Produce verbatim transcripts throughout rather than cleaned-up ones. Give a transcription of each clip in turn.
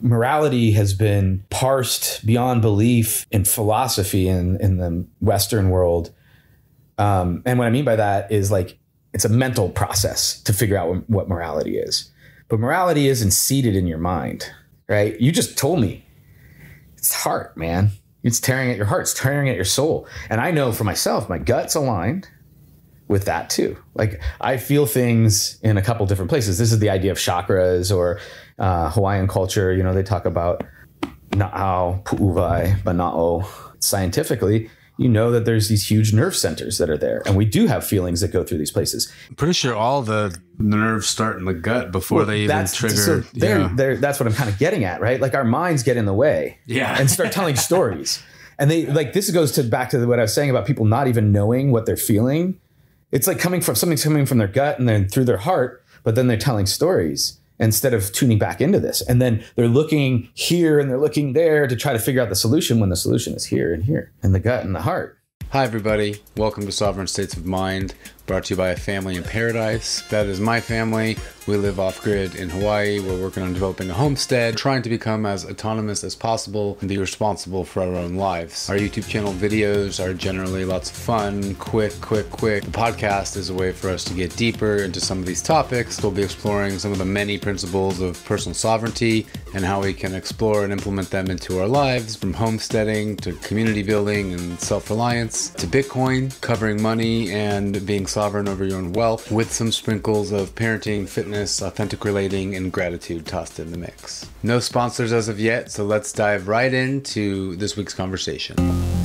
morality has been parsed beyond belief in philosophy in, in the Western world. Um, and what I mean by that is like, it's a mental process to figure out what, what morality is. But morality isn't seated in your mind, right? You just told me it's heart, man. It's tearing at your heart. It's tearing at your soul. And I know for myself, my gut's aligned with that too. Like I feel things in a couple different places. This is the idea of chakras or uh, Hawaiian culture. You know, they talk about na'au, pu'uwai, bana'o. Scientifically, you know that there's these huge nerve centers that are there. And we do have feelings that go through these places. I'm pretty sure all the nerves start in the gut before well, they even trigger. So they're, yeah. they're, that's what I'm kind of getting at, right? Like our minds get in the way yeah. and start telling stories. And they like, this goes to back to what I was saying about people not even knowing what they're feeling. It's like coming from something's coming from their gut and then through their heart, but then they're telling stories instead of tuning back into this. And then they're looking here and they're looking there to try to figure out the solution when the solution is here and here in the gut and the heart. Hi, everybody. Welcome to Sovereign States of Mind, brought to you by a family in paradise. That is my family. We live off-grid in Hawaii. We're working on developing a homestead, trying to become as autonomous as possible and be responsible for our own lives. Our YouTube channel videos are generally lots of fun, quick, quick, quick. The podcast is a way for us to get deeper into some of these topics. We'll be exploring some of the many principles of personal sovereignty and how we can explore and implement them into our lives, from homesteading to community building and self-reliance to Bitcoin, covering money and being sovereign over your own wealth, with some sprinkles of parenting, fitness, authentic relating, and gratitude tossed in the mix. No sponsors as of yet, so let's dive right into this week's conversation.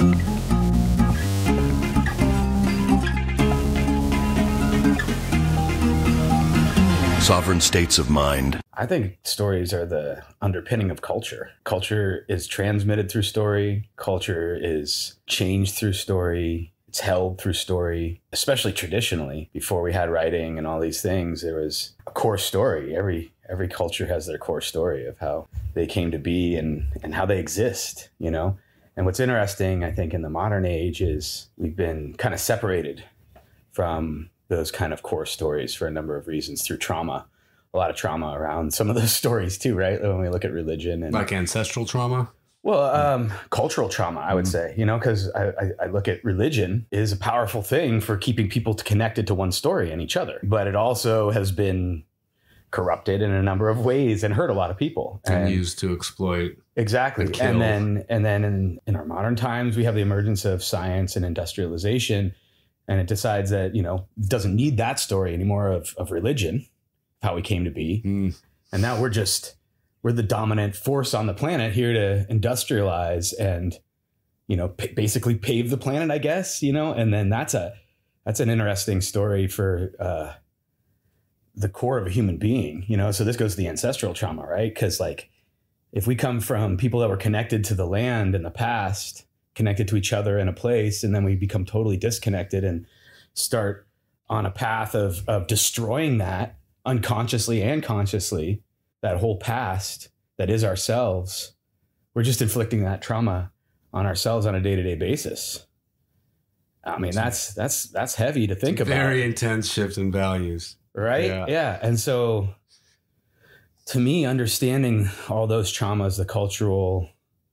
Sovereign States of Mind. I think stories are the underpinning of culture. Culture is transmitted through story. Culture is changed through story. It's held through story, especially traditionally. Before we had writing and all these things, there was a core story. Every every culture has their core story of how they came to be and, and how they exist, you know? And what's interesting, I think, in the modern age is we've been kind of separated from those kind of core stories for a number of reasons through trauma. A lot of trauma around some of those stories too, right? When we look at religion. And like ancestral trauma? Well, um, cultural trauma, I would say, you know, because I, I, I look at religion is a powerful thing for keeping people connected to one story and each other. But it also has been corrupted in a number of ways and hurt a lot of people. And, and used to exploit. Exactly. And, and then and then in, in our modern times, we have the emergence of science and industrialization. And it decides that, you know, it doesn't need that story anymore of, of religion, how we came to be. Mm. And now we're just... we're the dominant force on the planet here to industrialize and, you know, p- basically pave the planet, I guess, you know, and then that's a, that's an interesting story for uh, the core of a human being, you know, so this goes to the ancestral trauma, right? Because like, if we come from people that were connected to the land in the past, connected to each other in a place, and then we become totally disconnected and start on a path of, of destroying that unconsciously and consciously, that whole past that is ourselves, we're just inflicting that trauma on ourselves on a day-to-day basis. I mean, that's that's that's heavy to think about. Very intense shift in values. Right? Yeah. yeah. And so to me, understanding all those traumas, the cultural,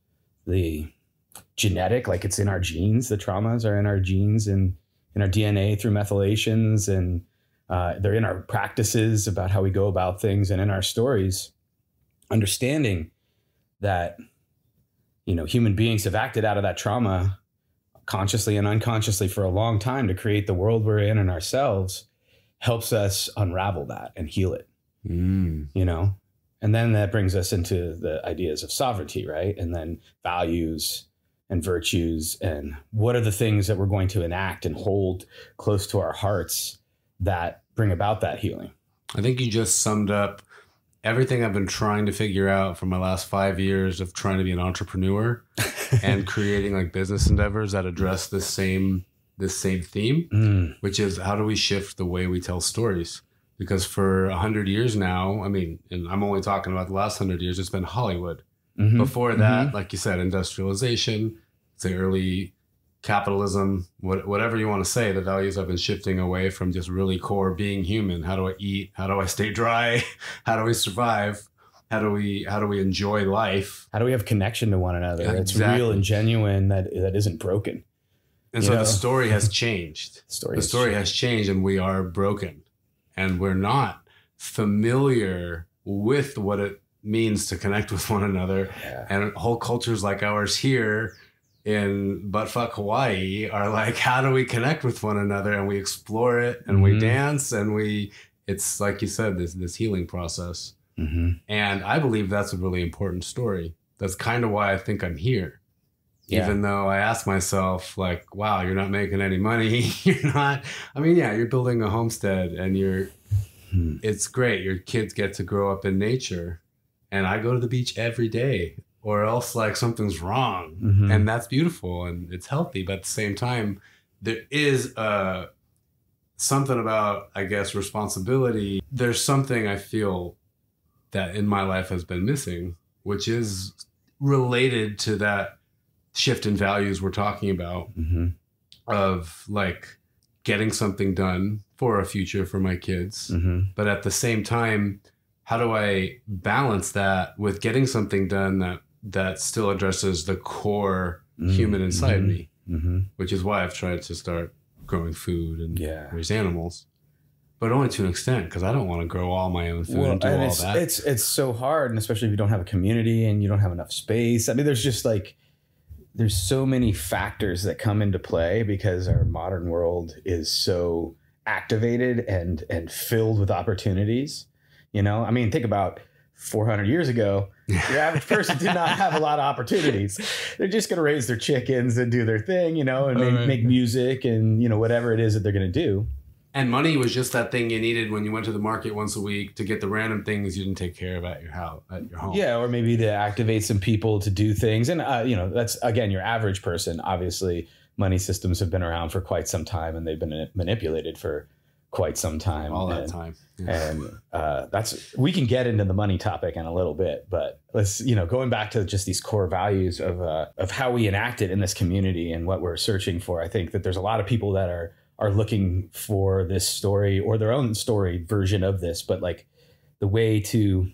the genetic, like it's in our genes, the traumas are in our genes and in our D N A through methylations, and Uh, they're in our practices about how we go about things and in our stories, understanding that, you know, human beings have acted out of that trauma consciously and unconsciously for a long time to create the world we're in and ourselves helps us unravel that and heal it, mm. you know, and then that brings us into the ideas of sovereignty, right? And then values and virtues and what are the things that we're going to enact and hold close to our hearts that bring about that healing. I think you just summed up everything I've been trying to figure out for my last five years of trying to be an entrepreneur and creating like business endeavors that address this same this same theme, mm. which is how do we shift the way we tell stories? Because for a hundred years now, I mean, and I'm only talking about the last hundred years, it's been Hollywood. Mm-hmm. Before that, mm-hmm. like you said, industrialization, say early capitalism, what, whatever you want to say, the values have been shifting away from just really core being human. How do I eat? How do I stay dry? How do we survive? How do we how do we enjoy life? How do we have connection to one another? Yeah, That's exactly. real and genuine. That that isn't broken. And You so know? the story has changed. Story the has story changed. has changed, and we are broken, and we're not familiar with what it means to connect with one another. Yeah. And whole cultures like ours here in buttfuck Hawaii are like, how do we connect with one another? And we explore it, and we Mhm. dance, and we. It's like you said, this this healing process. Mm-hmm. And I believe that's a really important story. That's kind of why I think I'm here. Yeah. Even though I ask myself, like, wow, you're not making any money. You're not, I mean, yeah, you're building a homestead and you're, Hmm. it's great. Your kids get to grow up in nature. And I go to the beach every day, or else like something's wrong. Mhm. And that's beautiful and it's healthy. But at the same time, there is uh, something about, I guess, responsibility. There's something I feel that in my life has been missing, which is related to that shift in values we're talking about, Mm-hmm. of like getting something done for a future for my kids. Mm-hmm. But at the same time, how do I balance that with getting something done that that still addresses the core Mhm. human inside Mhm. me, Mm-hmm. which is why I've tried to start growing food and Yeah. raise animals. But only to an extent, because I don't want to grow all my own food Well, and do and all it's, that. it's it's so hard, and especially if you don't have a community and you don't have enough space. I mean, there's just like there's so many factors that come into play because our modern world is so activated and and filled with opportunities. You know, I mean, think about four hundred years ago. Your average person did not have a lot of opportunities. They're just going to raise their chickens and do their thing, you know, and Oh, make, right. make music and, you know, whatever it is that they're going to do. And money was just that thing you needed when you went to the market once a week to get the random things you didn't take care of at your house, at your home. Yeah, or maybe to activate some people to do things. And, uh, you know, that's, again, your average person. Obviously, money systems have been around for quite some time and they've been manipulated for quite some time. All that and, time. Yeah. And uh, that's, we can get into the money topic in a little bit, but let's, you know, going back to just these core values of, uh, of how we enact it in this community and what we're searching for. I think that there's a lot of people that are, are looking for this story or their own story version of this, but like the way to,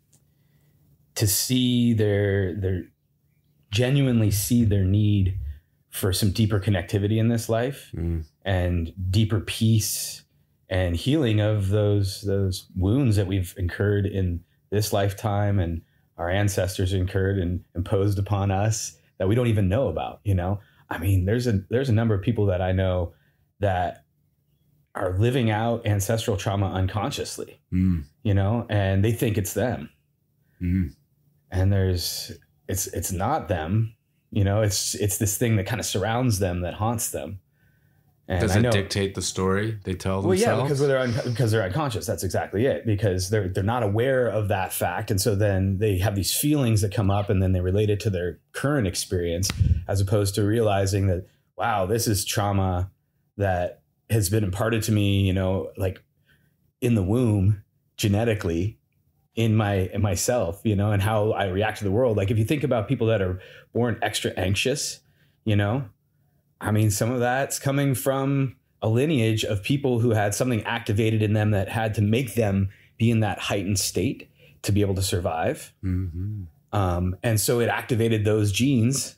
to see their, their genuinely see their need for some deeper connectivity in this life Mm. and deeper peace and healing of those, those wounds that we've incurred in this lifetime and our ancestors incurred and imposed upon us that we don't even know about. You know, I mean, there's a, there's a number of people that I know that are living out ancestral trauma unconsciously, Mm. you know, and they think it's them. Mm. And there's, it's, it's not them, you know, it's, it's this thing that kind of surrounds them, that haunts them. And Does I it know, dictate the story they tell well, themselves? yeah, because they're, un, because they're unconscious. That's exactly it. Because they're, they're not aware of that fact. And so then they have these feelings that come up and then they relate it to their current experience, as opposed to realizing that, wow, this is trauma that has been imparted to me, you know, like in the womb, genetically, in my in myself, you know, and how I react to the world. Like if you think about people that are born extra anxious, you know, I mean, some of that's coming from a lineage of people who had something activated in them that had to make them be in that heightened state to be able to survive. Mm-hmm. Um, and so it activated those genes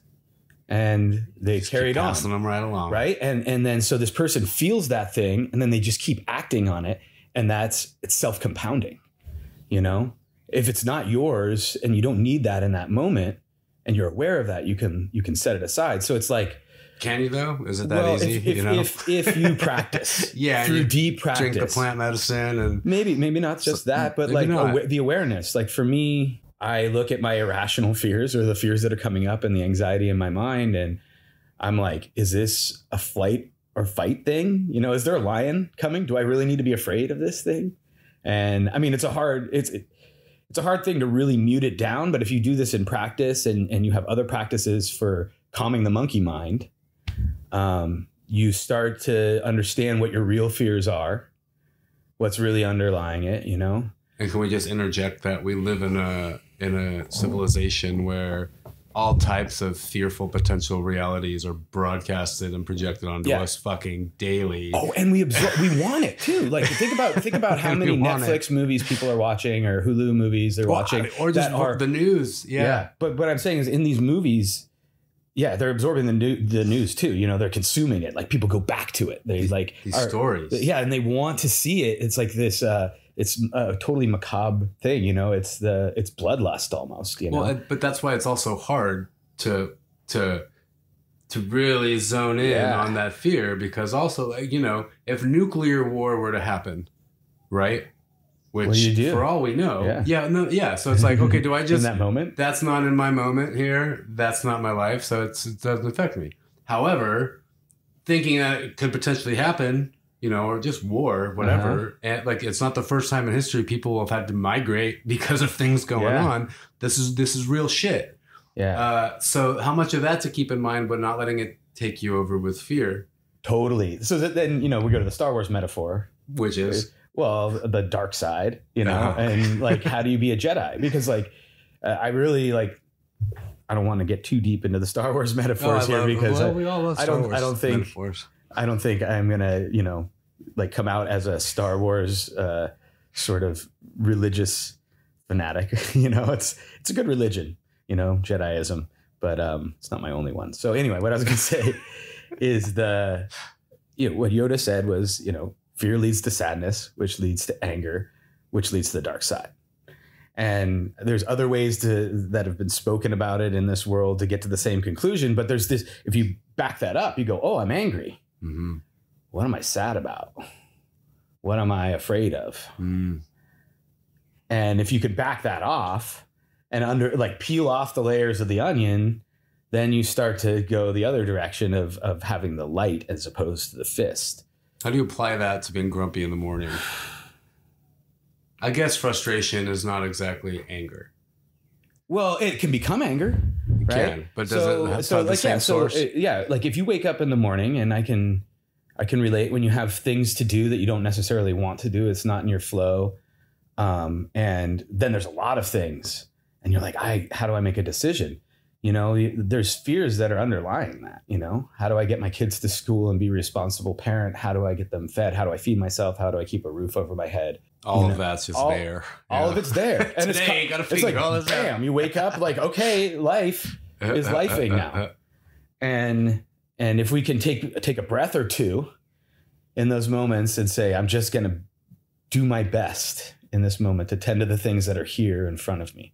and they Just carried keep on. passing them right along. Right. And and then so this person feels that thing and then they just keep acting on it. And that's it's self-compounding. You know, if it's not yours and you don't need that in that moment and you're aware of that, you can you can set it aside. So it's like, Can you though? Is it that well, easy? if, if, you know? if, if you practice Yeah, through you deep practice, drink the plant medicine and maybe, maybe not just So- that, but maybe like not. awa- the awareness, like for me, I look at my irrational fears or the fears that are coming up and the anxiety in my mind. And I'm like, is this a flight or fight thing? You know, is there a lion coming? Do I really need to be afraid of this thing? And I mean, it's a hard, it's, it, it's a hard thing to really mute it down. But if you do this in practice and, and you have other practices for calming the monkey mind, um, you start to understand what your real fears are, what's really underlying it, you know? And can we just interject that we live in a in a civilization where all types of fearful potential realities are broadcasted and projected onto Yeah. us fucking daily. Oh, and we absorb, we want it too. Like think about think about how And we many want Netflix it. movies people are watching or Hulu movies they're Well, watching or just that are the news. Yeah. yeah. But what I'm saying is in these movies, yeah, they're absorbing the new, the news too. You know, they're consuming it. Like people go back to it. They like These are- stories. Yeah, and they want to see it. It's like this. Uh, it's a totally macabre thing. You know, it's the it's bloodlust almost. You know, Well, but that's why it's also hard to to to really zone in Yeah. on that fear, because also, like, you know, if nuclear war were to happen, right? Which, What do you do? for all we know, Yeah. yeah, no, yeah. So it's like, okay, do I in just that moment. that's not in my moment here. That's not my life, so it's, it doesn't affect me. However, thinking that it could potentially happen, you know, or just war, whatever, Uh-huh. and like it's not the first time in history people have had to migrate because of things going Yeah. on. This is this is real shit. Yeah, Uh, so how much of that to keep in mind, but not letting it take you over with fear, totally. So that, then you know we go to the Star Wars metaphor. which is Well, the dark side, you know, Uh-huh. and like, how do you be a Jedi? Because like, uh, I really like, I don't want to get too deep into the Star Wars metaphors here because well, I, we all love I Star don't- Wars I don't think- metaphors. I don't think I'm gonna, you know, like come out as a Star Wars uh, sort of religious fanatic. You know, it's it's a good religion, you know, Jediism, but um, it's not my only one. So anyway, what I was gonna say is the, you know, what Yoda said was, you know, fear leads to sadness, which leads to anger, which leads to the dark side. And there's other ways to that have been spoken about it in this world to get to the same conclusion. But there's this, if you back that up, you go, oh, I'm angry. Mm-hmm. What am I sad about? What am I afraid of? Mm. And if you could back that off and under like peel off the layers of the onion, then you start to go the other direction of of having the light as opposed to the fist. How do you apply that to being grumpy in the morning? I guess frustration is not exactly anger. Well, it can become anger, It right? can, but does it have to have the like, same yeah, so, source? uh, yeah, like if you wake up in the morning, and I can, I can relate when you have things to do that you don't necessarily want to do. It's not in your flow, um, and then there's a lot of things, and you're like, I, how do I make a decision? You know, you- there's fears that are underlying that. You know, how do I get my kids to school and be a responsible parent? How do I get them fed? How do I feed myself? How do I keep a roof over my head? all you of know, that's just all- there. All Yeah. of it's there. And it's, Today, co- you gotta it's figure like, all this out. bam, you wake up like, okay, life is lifing now. And and if we can take take a breath or two in those moments and say, I'm just going to do my best in this moment to tend to the things that are here in front of me.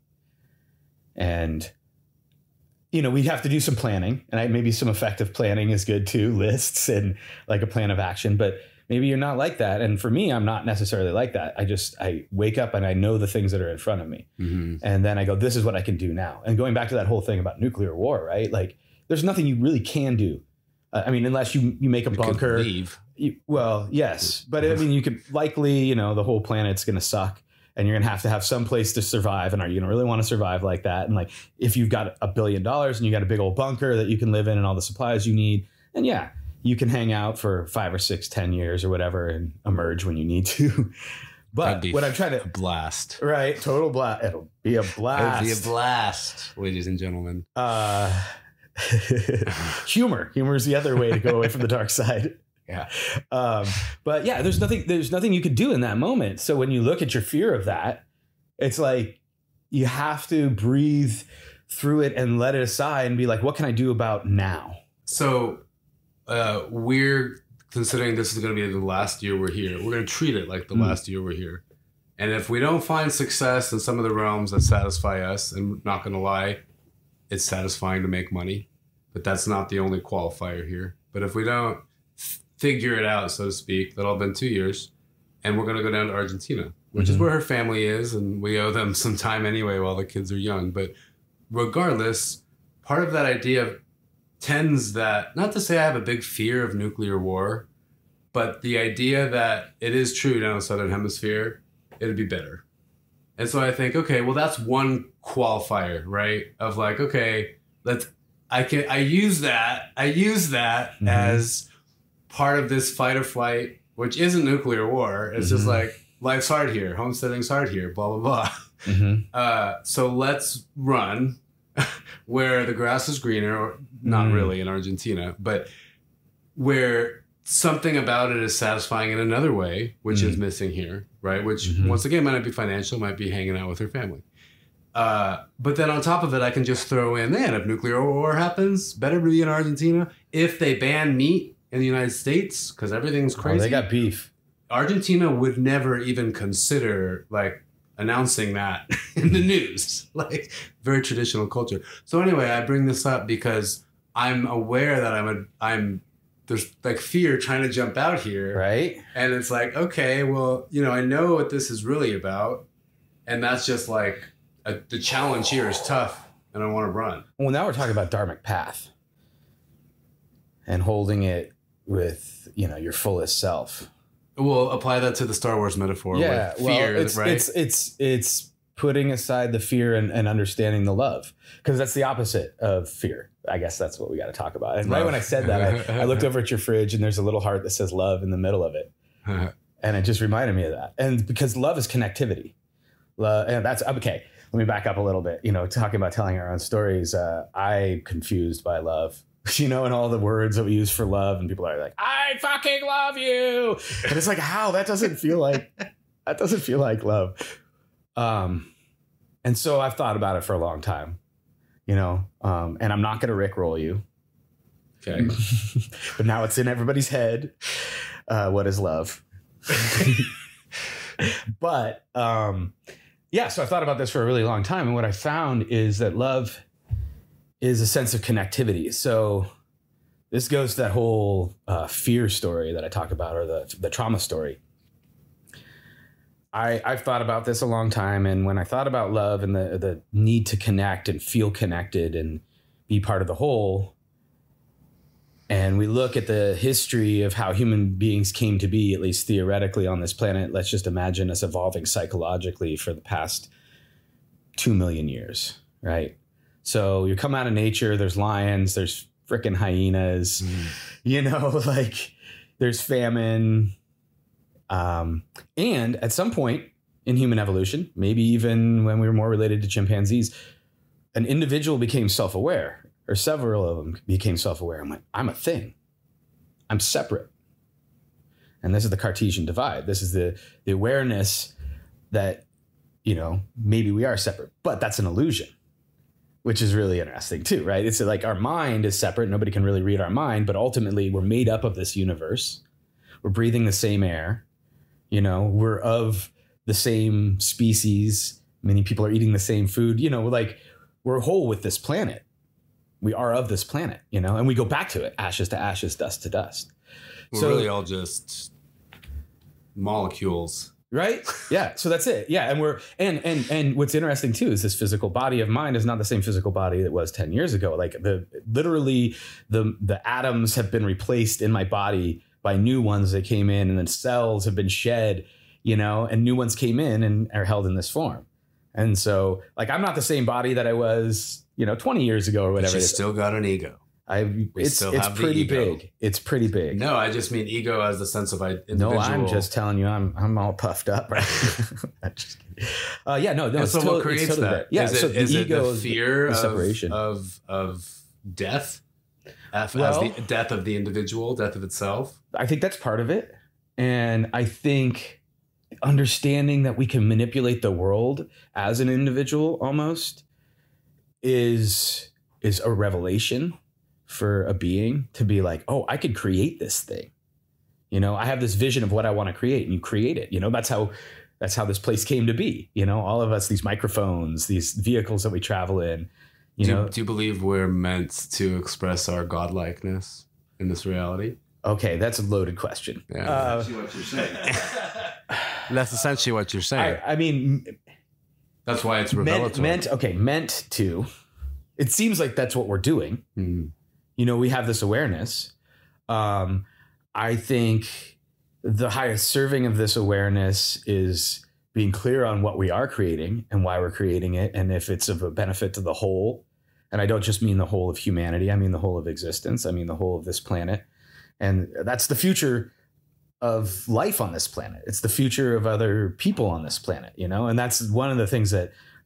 And, you know, we have to do some planning, and I, maybe some effective planning is good too, lists and like a plan of action, but maybe you're not like that. And for me, I'm not necessarily like that. I just, I wake up and I know the things that are in front of me. Mhm. And then I go, this is what I can do now. And going back to that whole thing about nuclear war, right? Like there's nothing you really can do. Uh, I mean, unless you, you make a You could bunker. leave. You, well, yes. But I mean, you could likely, you know, the whole planet's going to suck and you're going to have to have some place to survive. And are you going to really want to survive like that? And like, if you've got a billion dollars and you got a big old bunker that you can live in and all the supplies you need, then yeah, you can hang out for five or six, ten years or whatever and emerge when you need to. That'd But be what I'm trying A to, blast. right, total blast. It'll be a blast. It'd be a blast, ladies and gentlemen. Uh, humor. Humor is the other way to go away from the dark side. Yeah. Um, but yeah, there's nothing. There's nothing you could do in that moment. So when you look at your fear of that, it's like you have to breathe through it and let it aside and be like, what can I do about now? So uh, we're considering this is going to be the last year we're here. We're going to treat it like the Mm. last year we're here. And if we don't find success in some of the realms that satisfy us, and not going to lie, it's satisfying to make money, but that's not the only qualifier here. But if we don't f- figure it out, so to speak, that'll have been two years, and we're going to go down to Argentina, which is Mhm. where her family is, and we owe them some time anyway while the kids are young. But regardless, part of that idea tends that, not to say I have a big fear of nuclear war, but the idea that it is true down in the Southern Hemisphere, it'd be better. And so I think, okay, well, that's one qualifier, right? Of like, okay, let's, I can, I use that, I use that Mhm. as part of this fight or flight, which isn't nuclear war. It's just Mhm. like, life's hard here, homesteading's hard here, blah, blah, blah. Mm-hmm. Uh, so let's run where the grass is greener, or not Mm. really in Argentina, but where something about it is satisfying in another way, which Mm. is missing here, right? Which Mhm. once again might not be financial, might be hanging out with her family. Uh, but then on top of it, I can just throw in, man, if nuclear war happens, better be in Argentina. If they ban meat in the United States, because everything's Oh, crazy, they got beef. Argentina would never even consider like announcing that in the news. Like very traditional culture. So anyway, I bring this up because I'm aware that I'm a I'm there's like fear trying to jump out here. Right? And it's like, okay, well, you know, I know what this is really about. And that's just like a, the challenge here is tough and I want to run. Well, now we're talking about Dharmic path and holding it with, you know, your fullest self. We'll apply that to the Star Wars metaphor Yeah, with well, fear, it's, right? it's it's it's putting aside the fear and, and understanding the love, because that's the opposite of fear. I guess that's what we got to talk about. And right Love. when I said that, I, I looked over at your fridge and there's a little heart that says love in the middle of it, and it just reminded me of that. And because love is connectivity, love, and that's okay. Let me back up a little bit. You know, talking about telling our own stories, uh, I'm confused by love. You know, and all the words that we use for love, and people are like, "I fucking love you," and it's like, how? That doesn't feel like that doesn't feel like love. Um, and so I've thought about it for a long time, you know, um, and I'm not going to rickroll you, Okay. but now it's in everybody's head. Uh, what is love? But um, yeah, so I thought about this for a really long time, and what I found is that love is a sense of connectivity. So this goes to that whole uh, fear story that I talked about, or the the trauma story. I, I've thought about this a long time, and when I thought about love and the the need to connect and feel connected and be part of the whole, and we look at the history of how human beings came to be, at least theoretically on this planet, let's just imagine us evolving psychologically for the past two million years, right? So you come out of nature, there's lions, there's freaking hyenas, mm. you know, like there's famine. Um, and at some point in human evolution, maybe even when we were more related to chimpanzees, an individual became self-aware, or several of them became self-aware. I'm like, I'm a thing. I'm separate. And this is the Cartesian divide. This is the, the awareness that, you know, maybe we are separate, but that's an illusion, which is really interesting too, right? It's like our mind is separate. Nobody can really read our mind, but ultimately we're made up of this universe. We're breathing the same air. You know, we're of the same species. Many people are eating the same food. You know, like we're whole with this planet. We are of this planet, you know, and we go back to it, ashes to ashes, dust to dust. We're so, really all just molecules. Right? Yeah. So that's it. Yeah. And we're and and and what's interesting too is this physical body of mine is not the same physical body that was ten years ago. Like the literally the the atoms have been replaced in my body by new ones that came in, and then cells have been shed, you know, and new ones came in and are held in this form. And so like I'm not the same body that I was, you know, twenty years ago or whatever. But you still got an ego. I We it's still it's have the pretty ego. big. It's pretty big. No, I just mean ego as the sense of I- individual. No, I'm just telling you, I'm I'm all puffed up. Right? I'm just kidding. Uh, yeah, no, no. And It's so totally, what creates it's totally that? Yeah, Is it, so the is it ego the is fear the of, separation of of death, as, Well- as the death of the individual, death of itself? I think that's part of it, and I think understanding that we can manipulate the world as an individual almost is is a revelation for a being to be like, oh, I could create this thing. You know, I have this vision of what I want to create, and you create it. You know, that's how that's how this place came to be. You know, all of us, these microphones, these vehicles that we travel in. You do, know, do you believe we're meant to express our godlikeness in this reality? okay, that's a loaded question. Yeah. Uh, That's what you're saying. That's essentially what you're saying. I, I mean, That's why it's meant, revelatory. meant, okay, meant to. It seems like that's what we're doing. Mm. You know, we have this awareness. Um, I think the highest serving of this awareness is being clear on what we are creating and why we're creating it, and if it's of a benefit to the whole. And I don't just mean the whole of humanity. I mean the whole of existence. I mean the whole of this planet. And that's the future of life on this planet. It's the future of other people on this planet, you know? And that's one of the things that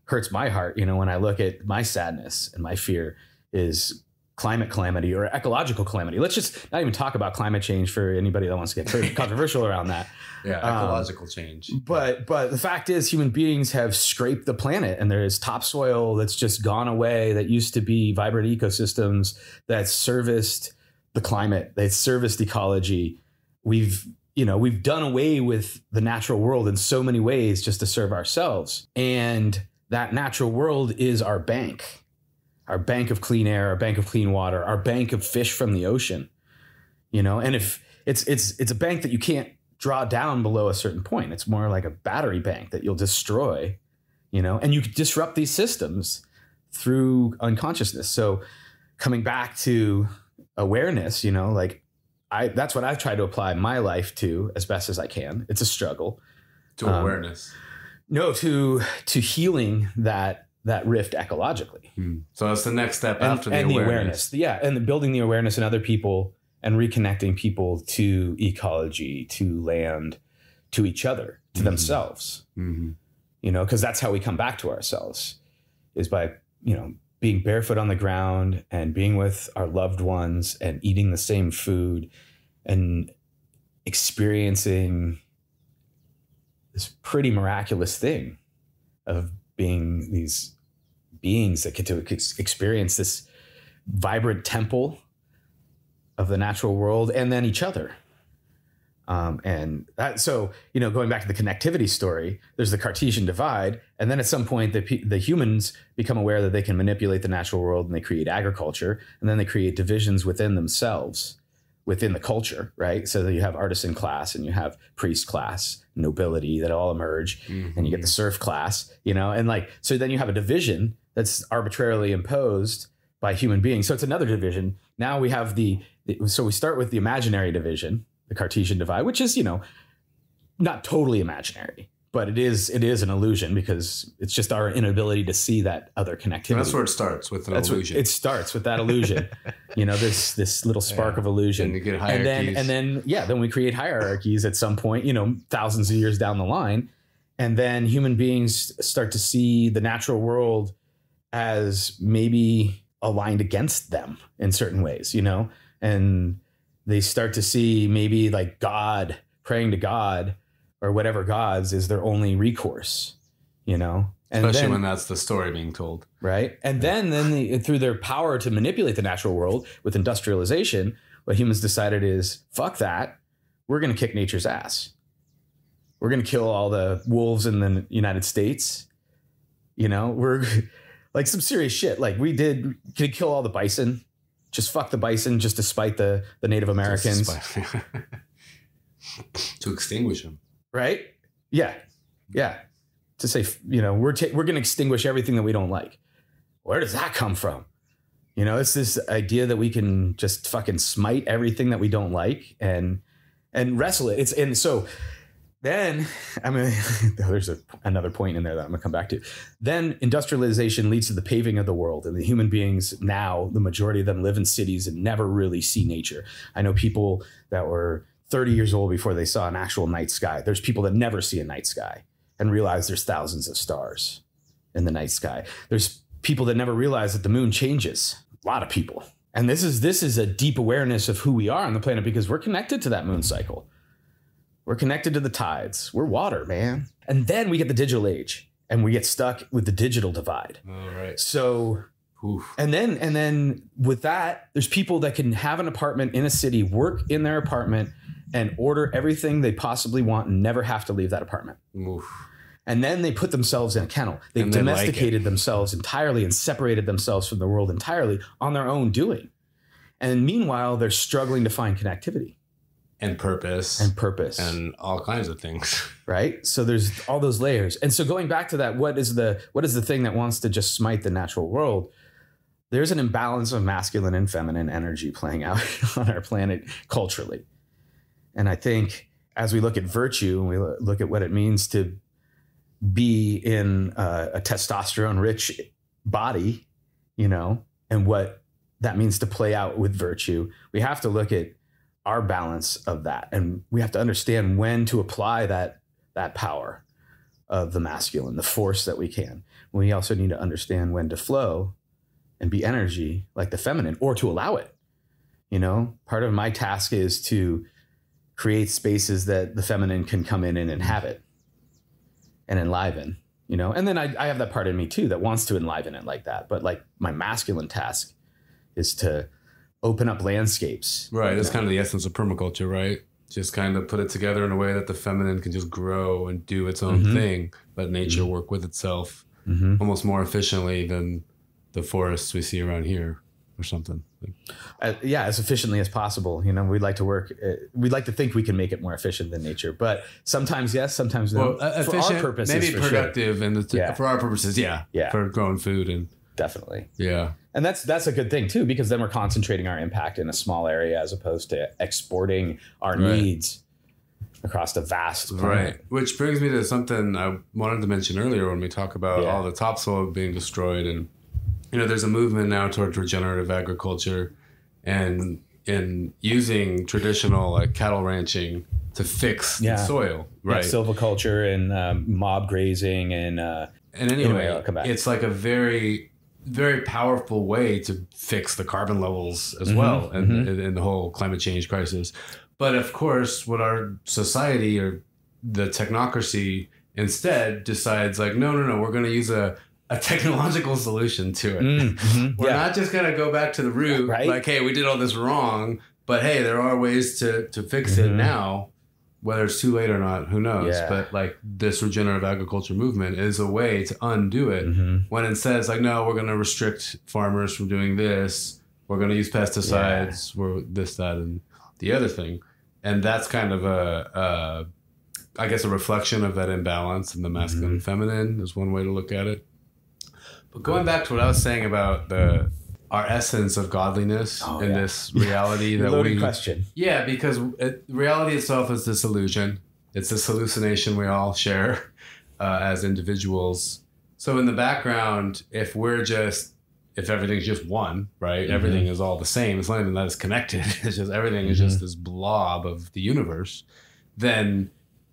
hurts my heart, you know, when I look at my sadness and my fear is climate calamity or ecological calamity. Let's just not even talk about climate change for anybody that wants to get controversial around that. Yeah, ecological um, change. But but the fact is, human beings have scraped the planet, and there is topsoil that's just gone away that used to be vibrant ecosystems that serviced the climate, that serviced ecology. We've you know we've done away with the natural world in so many ways just to serve ourselves, and that natural world is our bank. Our bank of clean air, our bank of clean water, our bank of fish from the ocean, you know, and if it's it's it's a bank that you can't draw down below a certain point, it's more like a battery bank that you'll destroy, you know, and you could disrupt these systems through unconsciousness. So coming back to awareness, you know, like I that's what I've tried to apply my life to as best as I can. It's a struggle. To awareness. Um, no, to to healing that. that rift ecologically. Hmm. So that's the next step and, after the and awareness. the awareness. Yeah. And the building the awareness in other people and reconnecting people to ecology, to land, to each other, to mm-hmm. themselves, mm-hmm. you know, cause that's how we come back to ourselves is by, you know, being barefoot on the ground and being with our loved ones and eating the same food and experiencing this pretty miraculous thing of being these beings that get to ex- experience this vibrant temple of the natural world and then each other. Um, and that, so, you know, going back to the connectivity story, there's the Cartesian divide. And then at some point, the, the humans become aware that they can manipulate the natural world and they create agriculture. And then they create divisions within themselves, within the culture, right? So that you have artisan class and you have priest class, nobility that all emerge, mm-hmm. and you get the serf class, you know, and like, so then you have a division that's arbitrarily imposed by human beings. So it's another division. Now we have the, the so we start with the imaginary division, the Cartesian divide, which is, you know, not totally imaginary, but it is it is an illusion because it's just our inability to see that other connectivity. And that's where it starts, with an that's illusion. What, it starts with that illusion, you know, this this little spark yeah. of illusion. And you get hierarchies. And then, and then, yeah, then we create hierarchies at some point, you know, thousands of years down the line. And then human beings start to see the natural world as maybe aligned against them in certain ways, you know, and they start to see maybe like God, praying to God or whatever gods is their only recourse, you know, and especially then, when that's the story being told. Right. And yeah. then, then the, through their power to manipulate the natural world with industrialization, what humans decided is fuck that. We're going to kick nature's ass. We're going to kill all the wolves in the United States. You know, we're like some serious shit. Like we did, could kill all the bison, just fuck the bison, just to spite the, the Native Americans. To extinguish them. Right? Yeah. Yeah. To say, you know, we're ta- we're going to extinguish everything that we don't like. Where does that come from? You know, it's this idea that we can just fucking smite everything that we don't like and and wrestle it. It's and so then I mean, there's a, another point in there that I'm going to come back to. Then industrialization leads to the paving of the world, and the human beings now, the majority of them live in cities and never really see nature. I know people that were thirty years old before they saw an actual night sky. There's people that never see a night sky and realize there's thousands of stars in the night sky. There's people that never realize that the moon changes. A lot of people. And this is this is a deep awareness of who we are on the planet because we're connected to that moon cycle. We're connected to the tides. We're water, man. And then we get the digital age and we get stuck with the digital divide. All right. So Oof. and then and then with that, there's people that can have an apartment in a city, work in their apartment, and order everything they possibly want and never have to leave that apartment. Oof. And then they put themselves in a kennel. They've and they domesticated like themselves entirely and separated themselves from the world entirely on their own doing. And meanwhile, they're struggling to find connectivity. And purpose. And purpose. And all kinds of things. Right? So there's all those layers. And so going back to that, what is the what is the thing that wants to just smite the natural world? There's an imbalance of masculine and feminine energy playing out on our planet culturally. And I think as we look at virtue and we look at what it means to be in a, a testosterone-rich body, you know, and what that means to play out with virtue, we have to look at our balance of that. And we have to understand when to apply that, that power, of the masculine, the force that we can. We also need to understand when to flow and be energy like the feminine, or to allow it. You know, part of my task is to create spaces that the feminine can come in and inhabit and enliven, you know, and then I, I have that part in me too that wants to enliven it like that. But like my masculine task is to open up landscapes. Right. That's kind of the essence of permaculture, right? Just kind of put it together in a way that the feminine can just grow and do its own mm-hmm. thing, let nature mm-hmm. work with itself mm-hmm. almost more efficiently than the forests we see around here or something. Uh, yeah, as efficiently as possible. You know, we'd like to work, uh, we'd like to think we can make it more efficient than nature, but sometimes yes, sometimes no. Well, uh, efficient, for our purposes, maybe productive, sure. and the t- yeah. for our purposes, yeah, yeah, for growing food and definitely, yeah. And that's that's a good thing too, because then we're concentrating our impact in a small area as opposed to exporting our right. needs across the vast planet. Right. Which brings me to something I wanted to mention earlier when we talk about yeah. all the topsoil being destroyed. And, you know, there's a movement now towards regenerative agriculture and in using traditional like cattle ranching to fix yeah. the soil. Right. Yeah, silviculture and um, mob grazing and uh, and anyway, anyway I'll come back. It's like a very very powerful way to fix the carbon levels as mm-hmm, well and mm-hmm. in, in the whole climate change crisis. But of course, what our society or the technocracy instead decides like, no, no, no, we're going to use a, a technological solution to it. Mm-hmm, we're yeah. not just going to go back to the root, right? Like, hey, we did all this wrong, but hey, there are ways to, to fix mm-hmm. it now. Whether it's too late or not, who knows? Yeah. But like this regenerative agriculture movement is a way to undo it mm-hmm. when it says like, no, we're going to restrict farmers from doing this. We're going to use pesticides. Yeah. We're this, that, and the other thing. And that's kind of a, a I guess, a reflection of that imbalance in the masculine mm-hmm. and feminine is one way to look at it. But going back to what I was saying about the our essence of godliness oh, in yeah. this reality that loaded we question. Yeah, because it, reality itself is this illusion. It's this hallucination we all share uh, as individuals. So in the background, if we're just if everything's just one, right? Mm-hmm. Everything is all the same. It's not even that it's connected. It's just everything mm-hmm. is just this blob of the universe. Then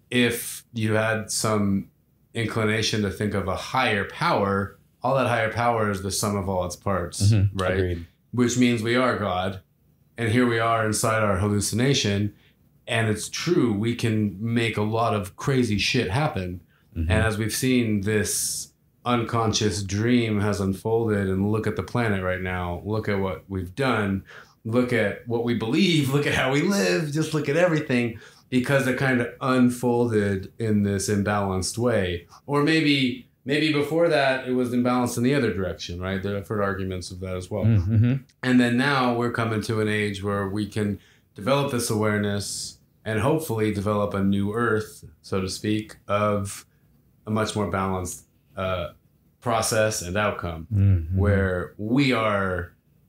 if you had some inclination to think of a higher power, all that higher power is the sum of all its parts, mm-hmm. right? Agreed. Which means we are God. And here we are inside our hallucination. And it's true, we can make a lot of crazy shit happen. Mm-hmm. And as we've seen, this unconscious dream has unfolded, and look at the planet right now. Look at what we've done. Look at what we believe. Look at how we live. Just look at everything, because it kind of unfolded in this imbalanced way. Or maybe maybe before that, it was imbalanced in the other direction, right? I've heard arguments of that as well. Mm-hmm. And then now we're coming to an age where we can develop this awareness and hopefully develop a new earth, so to speak, of a much more balanced uh, process and outcome, mm-hmm. where we are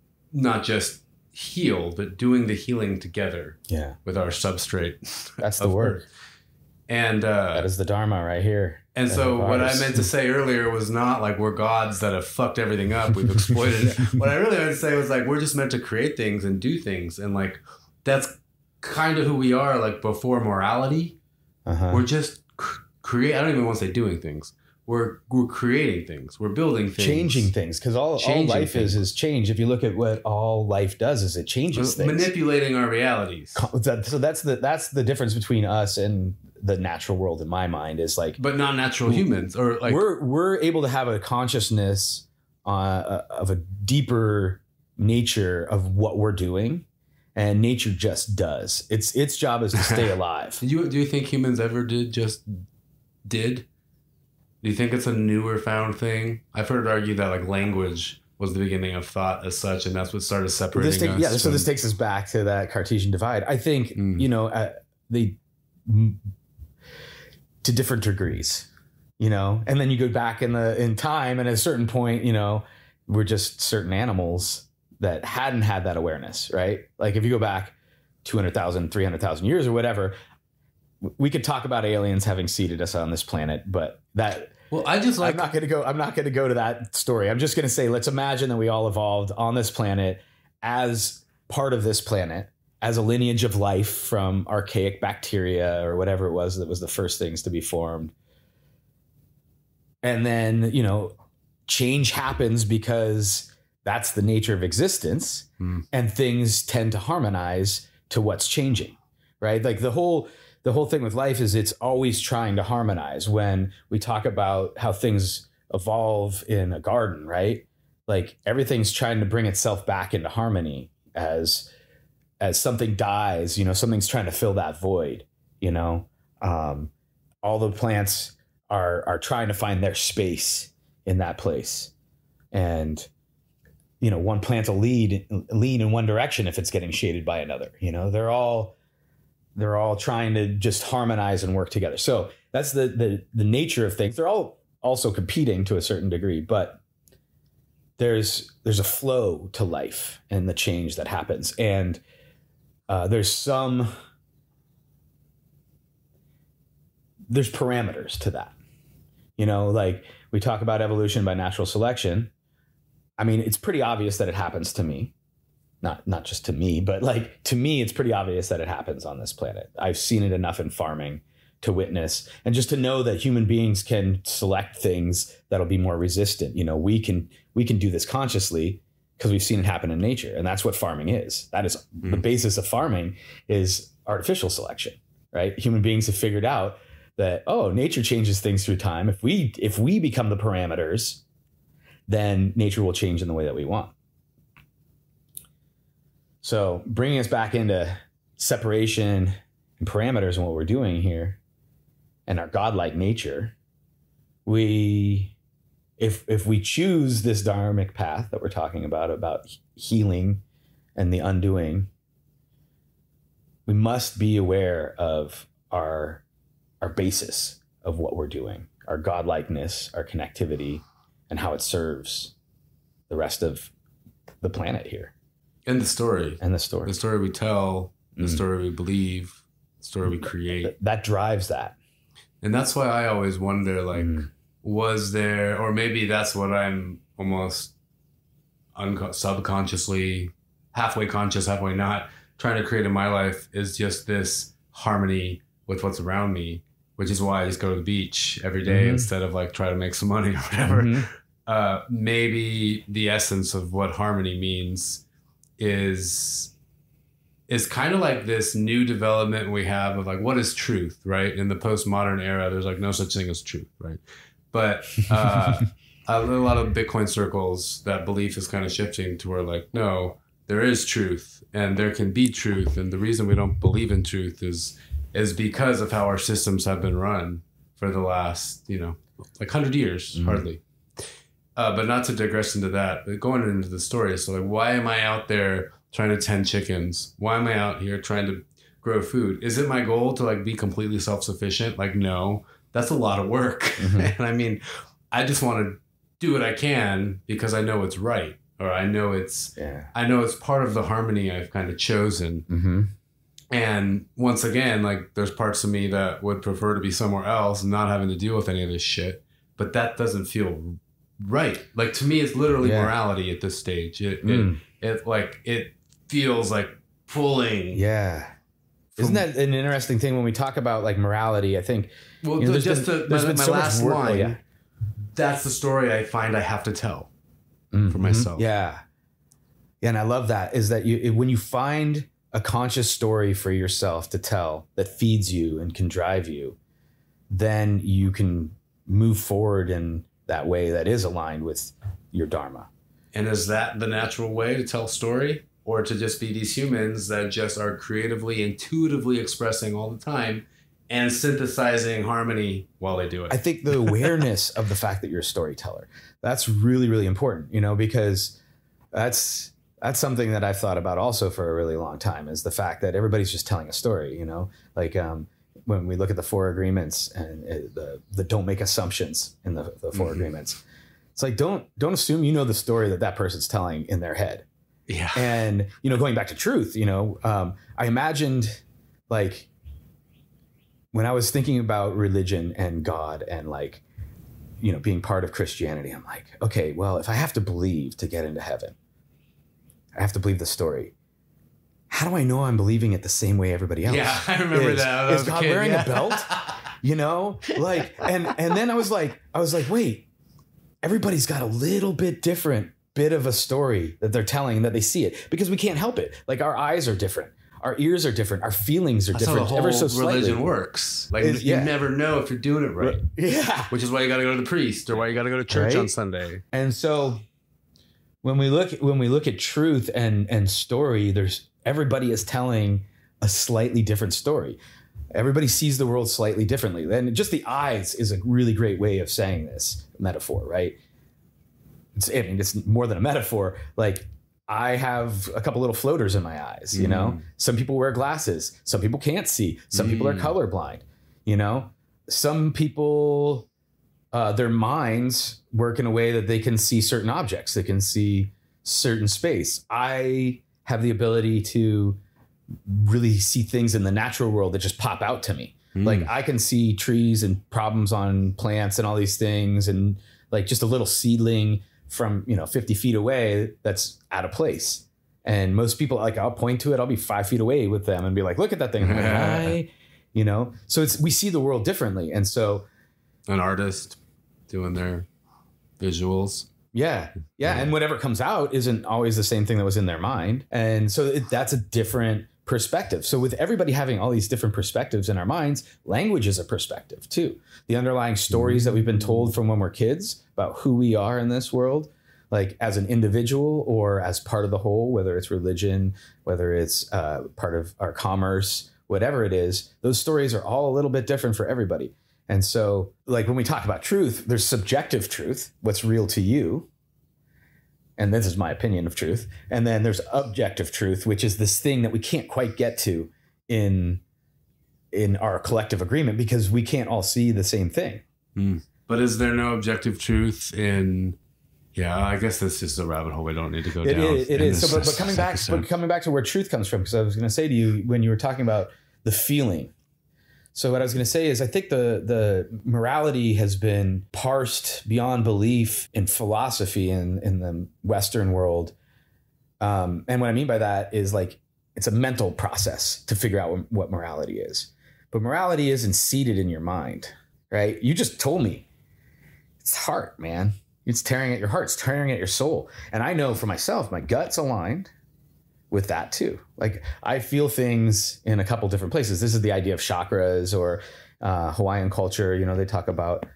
not just healed, but doing the healing together yeah. with our substrate. That's the word. Earth. And uh, that is the Dharma right here. And so what I meant to say earlier was not like we're gods that have fucked everything up. We've exploited it. What I really meant to say was like, we're just meant to create things and do things. And like, that's kind of who we are, like before morality. Uh-huh. We're just c- create. I don't even want to say doing things. We're we're creating things. We're building things. Changing things. Because all, all life things. is is change. If you look at what all life does, is it changes We're things. Manipulating our realities. So that's the that's the difference between us and the natural world in my mind, is like, but not natural humans, or like we're we're able to have a consciousness uh, of a deeper nature of what we're doing, and nature just does. Its its job is to stay alive. do you do you think humans ever did just did? Do you think it's a newer found thing? I've heard it argued that like language was the beginning of thought as such, and that's what started separating this take, us. Yeah, so this takes us back to that Cartesian divide. I think mm. you know uh, they. to different degrees, you know, and then you go back in the in time, and at a certain point, you know, we're just certain animals that hadn't had that awareness, right? Like if you go back two hundred thousand, three hundred thousand years or whatever, we could talk about aliens having seeded us on this planet, but that well, I just like I'm not going to go. I'm not going to go to that story. I'm just going to say, let's imagine that we all evolved on this planet as part of this planet, as a lineage of life from archaic bacteria or whatever it was that was the first things to be formed. and then, you know, change happens because that's the nature of existence, mm. and things tend to harmonize to what's changing, right? Like the whole the whole thing with life is it's always trying to harmonize. When we talk about how things evolve in a garden, right? Like everything's trying to bring itself back into harmony as as something dies, you know, something's trying to fill that void, you know. Um, all the plants are are trying to find their space in that place. And you know, one plant will lead lean in one direction if it's getting shaded by another. You know, they're all they're all trying to just harmonize and work together. So that's the the the nature of things. They're all also competing to a certain degree, but there's there's a flow to life and the change that happens. And uh, there's some there's parameters to that. You know, like we talk about evolution by natural selection. I mean, it's pretty obvious that it happens to me. Not not just to me, but like to me, it's pretty obvious that it happens on this planet. I've seen it enough in farming to witness, and just to know that human beings can select things that'll be more resistant. You know, we can we can do this consciously because we've seen it happen in nature, and that's what farming is. That is mm. the basis of farming is artificial selection, right? Human beings have figured out that, oh, nature changes things through time. If we if we become the parameters, then nature will change in the way that we want. So bringing us back into separation and parameters and what we're doing here and our godlike nature, we, if if we choose this dharmic path that we're talking about, about healing and the undoing, we must be aware of our, our basis of what we're doing, our godlikeness, our connectivity, and how it serves the rest of the planet here. And the story. And the story. The story we tell, the mm. story we believe, the story we create. That, that drives that. And that's why I always wonder, like, mm. was there, or maybe that's what I'm almost unco- subconsciously, halfway conscious, halfway not, trying to create in my life is just this harmony with what's around me, which is why I just go to the beach every day mm-hmm. instead of like try to make some money or whatever. Mm-hmm. Uh, maybe the essence of what harmony means is is kind of like this new development we have of like, what is truth, right? In the postmodern era, there's like no such thing as truth, right? But uh, a lot of Bitcoin circles, that belief is kind of shifting to where like, no, there is truth and there can be truth. And the reason we don't believe in truth is is because of how our systems have been run for the last, you know, like one hundred years, mm-hmm. hardly. Uh, but not to digress into that, but going into the story. So like, why am I out there trying to tend chickens? Why am I out here trying to grow food? Is it my goal to like be completely self-sufficient? Like, no, that's a lot of work. Mm-hmm. And I mean, I just want to do what I can because I know it's right. Or I know it's, yeah. I know it's part of the harmony I've kind of chosen. Mm-hmm. And once again, like there's parts of me that would prefer to be somewhere else and not having to deal with any of this shit. But that doesn't feel right. Like to me, it's literally yeah. morality at this stage. It, mm. it, it like, it feels like pulling. Yeah. From, Isn't that an interesting thing when we talk about like morality? I think, well, you know, there's just been, to, there's my, been my so last much work, line, yeah. that's the story I find I have to tell mm-hmm. for myself. Yeah. Yeah. And I love that is that you, when you find a conscious story for yourself to tell that feeds you and can drive you, then you can move forward in that way that is aligned with your dharma. And is that the natural way to tell story, or to just be these humans that just are creatively, intuitively expressing all the time and synthesizing harmony while they do it? I think the awareness of the fact that you're a storyteller, that's really, really important, you know, because that's, that's something that I've thought about also for a really long time, is the fact that everybody's just telling a story, you know, like, um, when we look at the four agreements and the, the don't make assumptions in the, the four mm-hmm. agreements, it's like, don't, don't assume, you know, the story that that person's telling in their head. Yeah. And, you know, going back to truth, you know, um, I imagined like when I was thinking about religion and God and like, you know, being part of Christianity, I'm like, okay, well, if I have to believe to get into heaven, I have to believe the story. How do I know I'm believing it the same way everybody else? Yeah, I remember is, that. Is God kid, wearing yeah. a belt? you know, like, and, and then I was like, I was like, wait, everybody's got a little bit different bit of a story that they're telling, that they see it, because we can't help it. Like our eyes are different. Our ears are different. Our feelings are That's different. how the whole ever so slightly. religion works. Like It's- you yeah. never know if you're doing it right. Yeah. Which is why you got to go to the priest, or why you got to go to church Right? on Sunday. And so when we look when we look at truth and and story, there's everybody is telling a slightly different story. Everybody sees the world slightly differently. And just the eyes is a really great way of saying this metaphor, right? It's, I mean, it's more than a metaphor. Like I have a couple little floaters in my eyes, you know? Some people wear glasses. Some people can't see. Some people are colorblind, you know? Some people, uh, their minds work in a way that they can see certain objects. They can see certain space. I have the ability to really see things in the natural world that just pop out to me. Mm. Like I can see trees and problems on plants and all these things, and like just a little seedling from, you know, fifty feet away that's out of place. And most people, like I'll point to it, I'll be five feet away with them and be like, look at that thing. I'm like, "Why?" You know, so it's, we see the world differently. And so An artist doing their visuals. yeah, yeah. And whatever comes out isn't always the same thing that was in their mind. And so it, that's a different perspective. So with everybody having all these different perspectives in our minds, language is a perspective too. The underlying stories that we've been told from when we're kids about who we are in this world, like as an individual or as part of the whole, whether it's religion, whether it's uh, part of our commerce, whatever it is, those stories are all a little bit different for everybody. And so like when we talk about truth, there's subjective truth, what's real to you. And this is my opinion of truth. And then there's objective truth, which is this thing that we can't quite get to in in our collective agreement because we can't all see the same thing. Mm. But is there no objective truth in? Yeah, I guess that's just a rabbit hole we don't need to go It down. is. It in is. this- So, but, but this coming back, episode. but coming back to where truth comes from, because I was going to say to you when you were talking about the feeling. So what I was going to say is I think the the morality has been parsed beyond belief in philosophy in, in the Western world. Um, and what I mean by that is like it's a mental process to figure out what, what morality is. But morality isn't seated in your mind, right? You just told me it's heart, man. It's tearing at your heart. It's tearing at your soul. And I know for myself, my gut's aligned with that too. Like I feel things in a couple different places. This is the idea of chakras or uh, Hawaiian culture. You know, they talk about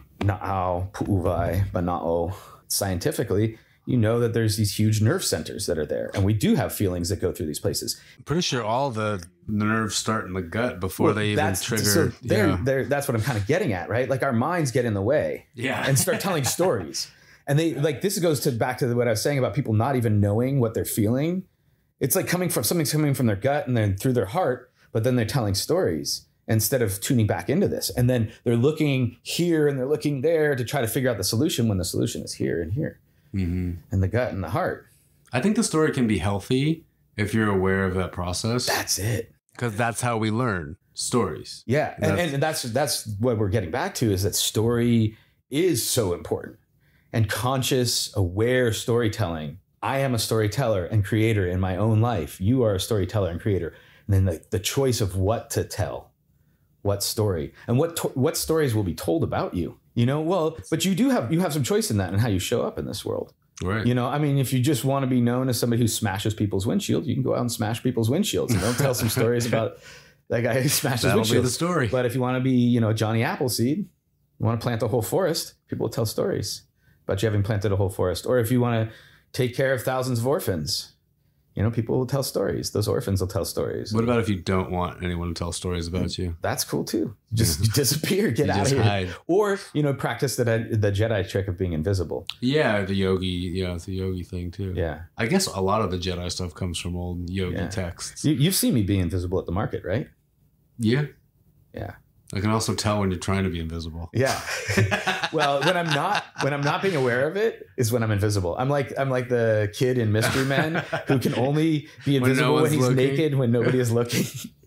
na'au, pu'uvai, bana'o. Scientifically, you know that there's these huge nerve centers that are there. And we do have feelings that go through these places. I'm pretty sure all the nerves start in the gut before Well, they even that's, trigger. So they're, yeah. they're, that's what I'm kind of getting at, right? Like our minds get in the way. Yeah. And start telling stories. And they like this goes to back to what I was saying about people not even knowing what they're feeling. It's like coming from something's coming from their gut and then through their heart, but then they're telling stories instead of tuning back into this. And then they're looking here and they're looking there to try to figure out the solution when the solution is here and here Mm-hmm. and the gut and the heart. I think the story can be healthy if you're aware of that process. That's it. Because that's how we learn stories. Yeah. And, That's- and that's, that's what we're getting back to is that story is so important and conscious, aware storytelling. I am a storyteller and creator in my own life. You are a storyteller and creator. And then the, the choice of what to tell, what story, and what to, what stories will be told about you. You know, well, but you do have you have some choice in that and how you show up in this world. Right. You know, I mean, if you just want to be known as somebody who smashes people's windshield, you can go out and smash people's windshields. And don't tell some stories about that guy who smashes That'll windshields. be the story. But if you want to be, you know, Johnny Appleseed, you want to plant a whole forest, people will tell stories about you having planted a whole forest. Or if you want to take care of thousands of orphans, you know, people will tell stories. Those orphans will tell stories. What about if you don't want anyone to tell stories about you? That's cool too. Just disappear, get You out just of here. hide. Or, you know, practice the, the Jedi trick of being invisible. Yeah, the yogi, yeah, it's the yogi thing too. Yeah. I guess a lot of the Jedi stuff comes from old yogi Yeah. texts. You, you've seen me be invisible at the market, right? Yeah. Yeah. I can also tell when you're trying to be invisible. Yeah. Well, when I'm not when I'm not being aware of it is when I'm invisible. I'm like I'm like the kid in Mystery Men who can only be When no invisible when, one's he's looking. naked when nobody is looking.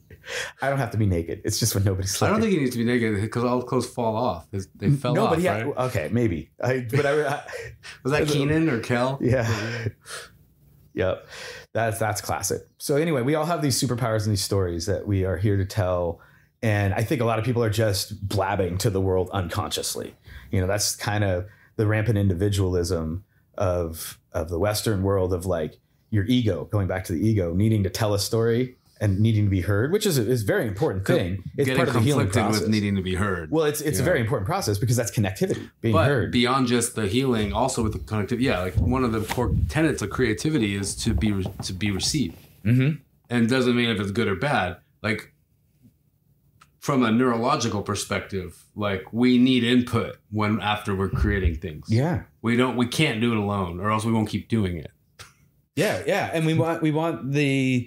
I don't have to be naked. It's just when nobody's I looking. don't think he needs to be naked because all the clothes fall off. They- They fell no, off, but yeah, right? okay, maybe. I, but I, I Was that Keenan or Kel? yeah. Yep. That's that's classic. So anyway, we all have these superpowers and these stories that we are here to tell. And I think a lot of people are just blabbing to the world unconsciously. You know, that's kind of the rampant individualism of of the Western world, of like your ego, going back to the ego, needing to tell a story and needing to be heard, which is a, is a very important thing. It's Getting part of the healing process. with needing to be heard. Well, it's it's yeah. a very important process because that's connectivity, being but heard. Beyond just the healing, also with the connectivity, yeah, like one of the core tenets of creativity is to be re- to be received, mm-hmm. and it doesn't mean if it's good or bad. Like from a neurological perspective, like we need input when after we're creating things. Yeah, we don't, we can't do it alone, or else we won't keep doing it. Yeah, yeah, and we want we want the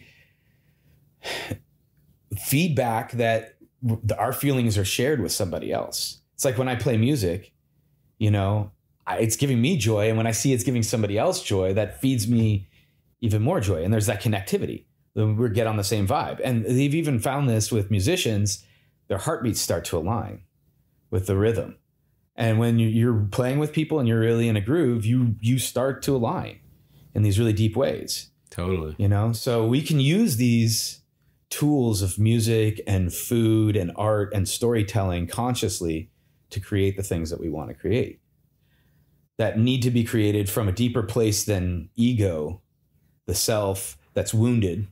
feedback that our feelings are shared with somebody else. It's like when I play music, you know, I, it's giving me joy. And when I see it's giving somebody else joy, that feeds me even more joy. And there's that connectivity. We get on the same vibe. And they've even found this with musicians, their heartbeats start to align with the rhythm. And when you, you're playing with people and you're really in a groove, you you start to align in these really deep ways. Totally. You know, so we can use these tools of music and food and art and storytelling consciously to create the things that we want to create, that need to be created from a deeper place than ego, the self that's wounded,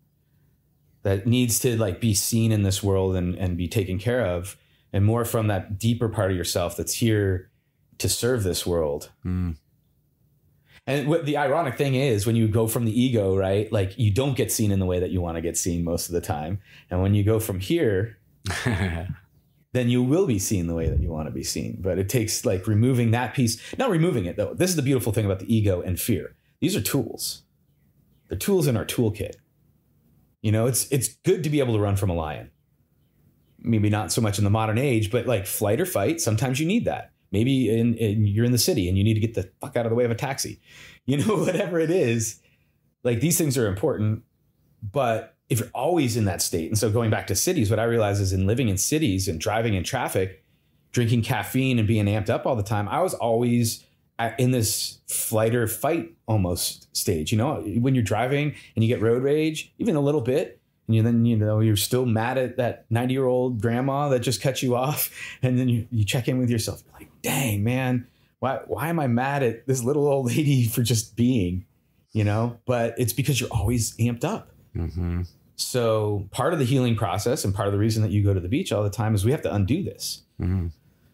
that needs to like be seen in this world and, and be taken care of, and more from that deeper part of yourself that's here to serve this world. Mm. And what the ironic thing is, when you go from the ego, right, like you don't get seen in the way that you want to get seen most of the time. And when you go from here, then you will be seen the way that you want to be seen. But it takes like removing that piece, not removing it though. This is the beautiful thing about the ego and fear. These are tools. They're tools in our toolkit. You know, it's it's good to be able to run from a lion. Maybe not so much in the modern age, but like flight or fight, sometimes you need that. Maybe in, in, you're in the city and you need to get the fuck out of the way of a taxi. You know, whatever it is, like these things are important. But if you're always in that state, and so going back to cities, what I realize is in living in cities and driving in traffic, drinking caffeine and being amped up all the time, I was always at, in this flight or fight almost stage. You know, when you're driving and you get road rage, even a little bit, and you then, you know, you're still mad at that ninety year old grandma that just cut you off. And then you, you check in with yourself. You're like, dang, man, why, why am I mad at this little old lady for just being, you know, but it's because you're always amped up. Mm-hmm. So part of the healing process and part of the reason that you go to the beach all the time is we have to undo this. Mm-hmm.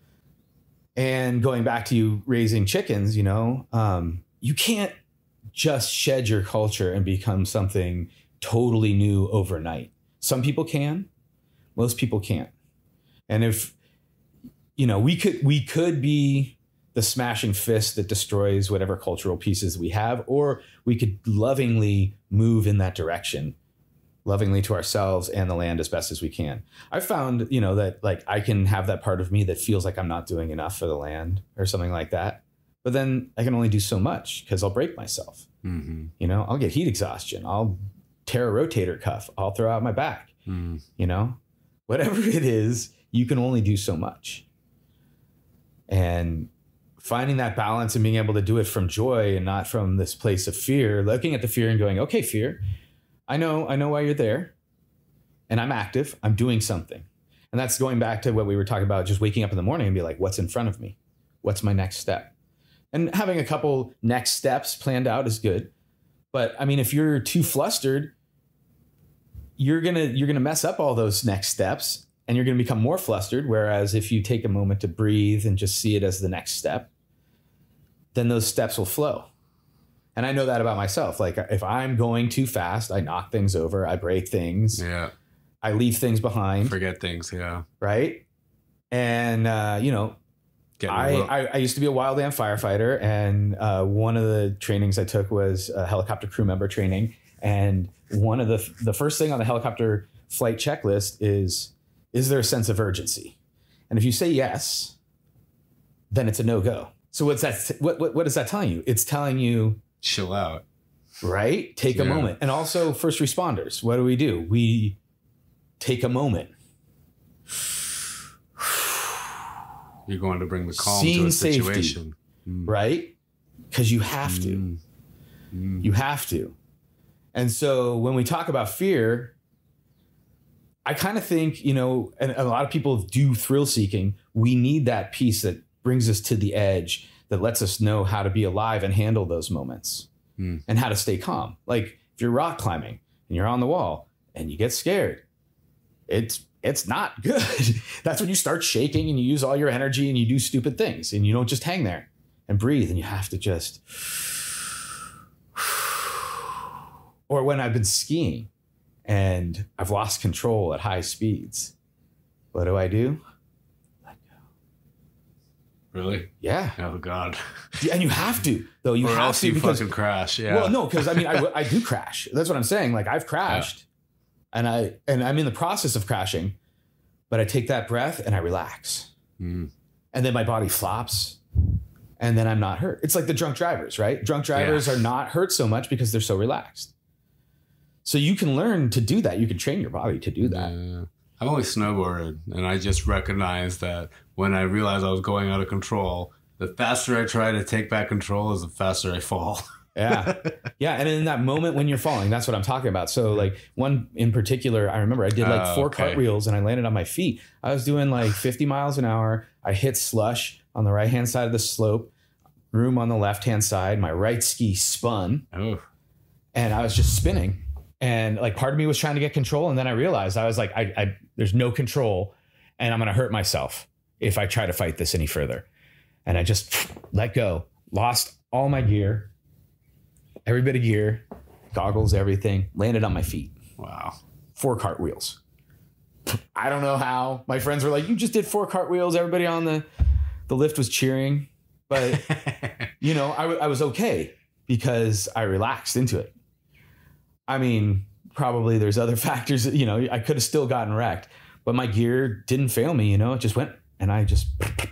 And going back to you raising chickens, you know, um, you can't just shed your culture and become something totally new overnight. Some people can, most people can't. And if, you know, we could, we could be the smashing fist that destroys whatever cultural pieces we have, or we could lovingly move in that direction, lovingly to ourselves and the land as best as we can. I found, you know, that like I can have that part of me that feels like I'm not doing enough for the land or something like that. But then I can only do so much because I'll break myself. Mm-hmm. You know, I'll get heat exhaustion. I'll tear a rotator cuff. I'll throw out my back. Mm. You know, whatever it is, you can only do so much. And finding that balance and being able to do it from joy and not from this place of fear, looking at the fear and going, okay, fear, I know, I know why you're there and I'm active. I'm doing something. And that's going back to what we were talking about, just waking up in the morning and be like, what's in front of me? What's my next step? And having a couple next steps planned out is good. But I mean, if you're too flustered, you're going to, you're going to mess up all those next steps and you're going to become more flustered. Whereas if you take a moment to breathe and just see it as the next step, then those steps will flow. And I know that about myself. Like if I'm going too fast, I knock things over, I break things. Yeah. I leave things behind. Forget things. Yeah. Right. And, uh, you know, I, I, I used to be a wildland firefighter. And uh, one of the trainings I took was a helicopter crew member training. And one of the, the first thing on the helicopter flight checklist is, is there a sense of urgency? And if you say yes, then it's a no-go. So what's that? What, what, what is that telling you? It's telling you, chill out, right? Take yeah. a moment. And also first responders. What do we do? We take a moment. You're going to bring the calm Scene to a situation. Safety, mm. right? Because you have to. Mm. Mm. You have to. And so when we talk about fear, I kind of think, you know, and a lot of people do thrill seeking. We need that piece that brings us to the edge, that lets us know how to be alive and handle those moments mm. and how to stay calm. Like if you're rock climbing and you're on the wall and you get scared, it's it's not good. That's when you start shaking and you use all your energy and you do stupid things and you don't just hang there and breathe, and you have to just. Or when I've been skiing and I've lost control at high speeds, what do I do? Let go. Really? Yeah. Oh God. Yeah, and you have to, though. You or have else to you because fucking crash. Yeah. Well, no, because I mean, I, I do crash. That's what I'm saying. Like I've crashed, yeah. and I and I'm in the process of crashing, but I take that breath and I relax, mm. and then my body flops. And then I'm not hurt. It's like the drunk drivers, right? Drunk drivers yeah. are not hurt so much because they're so relaxed. So you can learn to do that. You can train your body to do that. Yeah. I've only snowboarded, and I just recognized that when I realized I was going out of control, the faster I try to take back control is the faster I fall. yeah. Yeah. And in that moment when you're falling, that's what I'm talking about. So like one in particular, I remember I did like uh, four okay. cartwheels and I landed on my feet. I was doing like fifty miles an hour. I hit slush on the right hand side of the slope, room on the left hand side. My right ski spun oh. and I was just spinning. And like part of me was trying to get control. And then I realized I was like, I, I there's no control and I'm going to hurt myself if I try to fight this any further. And I just let go, lost all my gear, every bit of gear, goggles, everything, landed on my feet. Wow. Four cartwheels. I don't know how. My friends were like, you just did four cartwheels. Everybody on the, the lift was cheering. But, you know, I, w- I was okay because I relaxed into it. I mean, probably there's other factors that, you know, I could have still gotten wrecked, but my gear didn't fail me, you know, it just went and I just.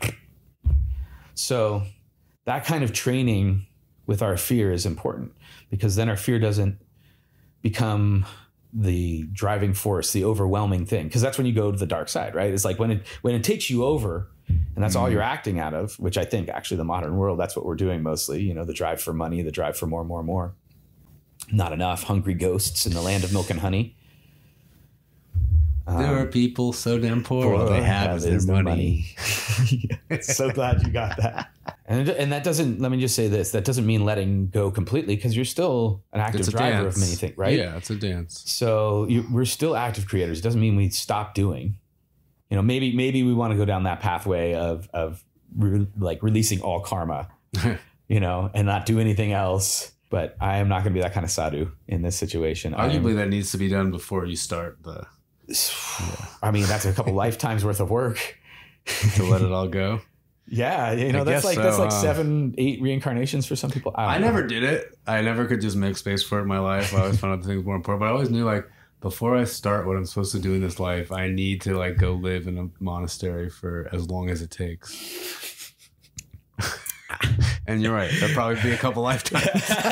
So that kind of training with our fear is important because then our fear doesn't become the driving force, the overwhelming thing. Because that's when you go to the dark side, right? It's like when it when it takes you over and that's mm. all you're acting out of, which I think actually the modern world, that's what we're doing mostly, you know, the drive for money, the drive for more, more, more. Not enough. Hungry ghosts in the land of milk and honey. There um, are people so damn poor. All they have is their money. money. So glad you got that. And and that doesn't. Let me just say this. That doesn't mean letting go completely because you're still an active driver dance. of many things, right? Yeah, it's a dance. So you, we're still active creators. It doesn't mean we stop doing. You know, maybe maybe we want to go down that pathway of of re, like releasing all karma, you know, and not do anything else. But I am not going to be that kind of sadhu in this situation. Arguably, am, that needs to be done before you start the. Yeah. I mean, that's a couple lifetimes worth of work to let it all go. Yeah, you know, I that's like so, that's like uh, seven, eight reincarnations for some people. I, I never did it. I never could just make space for it in my life. I always found other things more important. But I always knew, like, before I start what I'm supposed to do in this life, I need to like go live in a monastery for as long as it takes. And you're right. That'd probably be a couple lifetimes.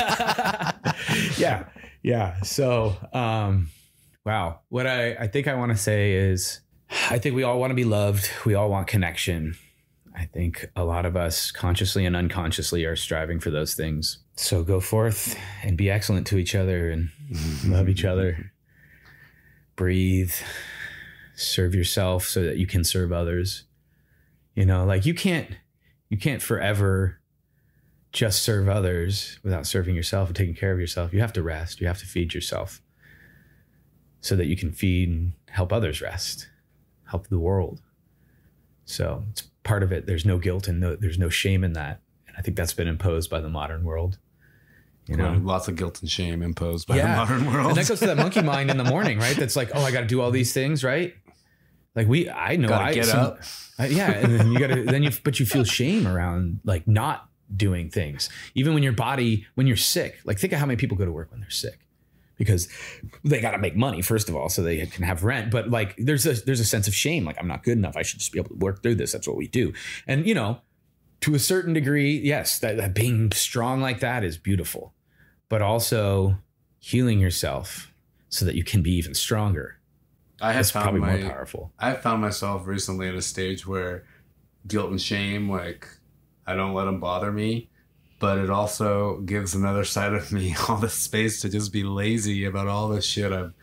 yeah. Yeah. So, um, wow. What I, I think I want to say is I think we all want to be loved. We all want connection. I think a lot of us consciously and unconsciously are striving for those things. So go forth and be excellent to each other and love each other. Breathe. Serve yourself so that you can serve others. You know, like you can't, you can't forever just serve others without serving yourself and taking care of yourself. You have to rest. You have to feed yourself so that you can feed and help others rest, help the world. So it's part of it. There's no guilt and no, there's no shame in that. And I think that's been imposed by the modern world. You know, well, lots of guilt and shame imposed by yeah. the modern world. And that goes to that monkey mind in the morning, right? That's like, oh, I got to do all these things, right? Like we, I know, gotta I get some, up. I, yeah, and then you got to, then you, but you feel shame around like not doing things, even when your body, when you're sick. Like think of how many people go to work when they're sick, because they got to make money first of all, so they can have rent. But like there's a there's a sense of shame, like I'm not good enough. I should just be able to work through this. That's what we do, and you know, to a certain degree, yes, that, that being strong like that is beautiful, but also healing yourself so that you can be even stronger. I have That's found probably my, more powerful. I found myself recently in a stage where guilt and shame, like I don't let them bother me, but it also gives another side of me all the space to just be lazy about all this shit I've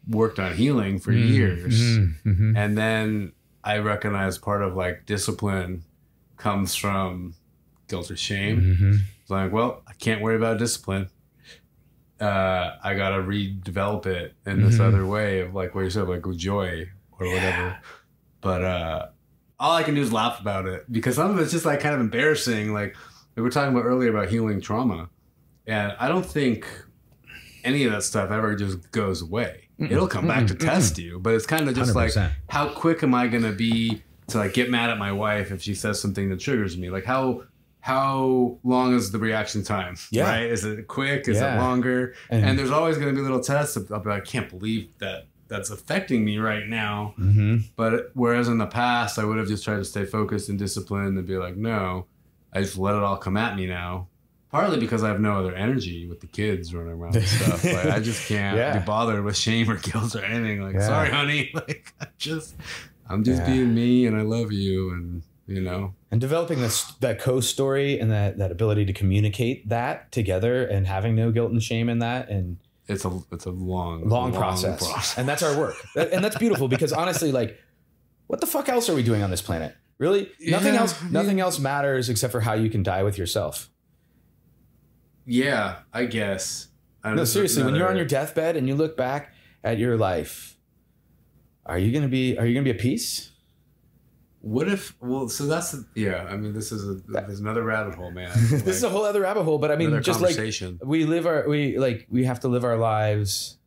worked on healing for Mm, years. mm-hmm, mm-hmm. And then I recognize part of like discipline comes from guilt or shame. Mm-hmm. It's like, well, I can't worry about discipline. Uh, I got to redevelop it in this Mm-hmm. other way of like what you said, like with joy or Yeah. whatever. But uh, all I can do is laugh about it because some of it's just like kind of embarrassing. Like we were talking about earlier about healing trauma. And I don't think any of that stuff ever just goes away. Mm-mm. It'll come back to Mm-mm. test you, but it's kind of just one hundred percent. like, how quick am I going to be to like get mad at my wife if she says something that triggers me? Like how how long is the reaction time? Yeah. Right? Is it quick? Is Yeah. it longer? And- And, there's always going to be little tests of, I'll be like, I can't believe that that's affecting me right now. Mm-hmm. But whereas in the past, I would have just tried to stay focused and disciplined and be like, no, I just let it all come at me now. Partly because I have no other energy with the kids running around and stuff. Like I just can't Yeah. be bothered with shame or guilt or anything. Like, Yeah. sorry, honey. Like, I'm just, I'm just Yeah. being me, and I love you, and you know. And developing this that co-story and that that ability to communicate that together and having no guilt and shame in that and It's a, it's a long, long, process. And that's our work. And that's beautiful because honestly, like, what the fuck else are we doing on this planet? Really? Nothing Yeah, else. I Nothing mean- else matters except for how you can die with yourself. Yeah, I guess. I No, don't- seriously. When you're on another- your deathbed and you look back at your life, are you gonna be? Are you gonna be at peace? What if? Well, so that's the, yeah. I mean, this is a there's another rabbit hole, man. This is a whole other rabbit hole. But I mean, Another just like conversation. we live our we like we have to live our lives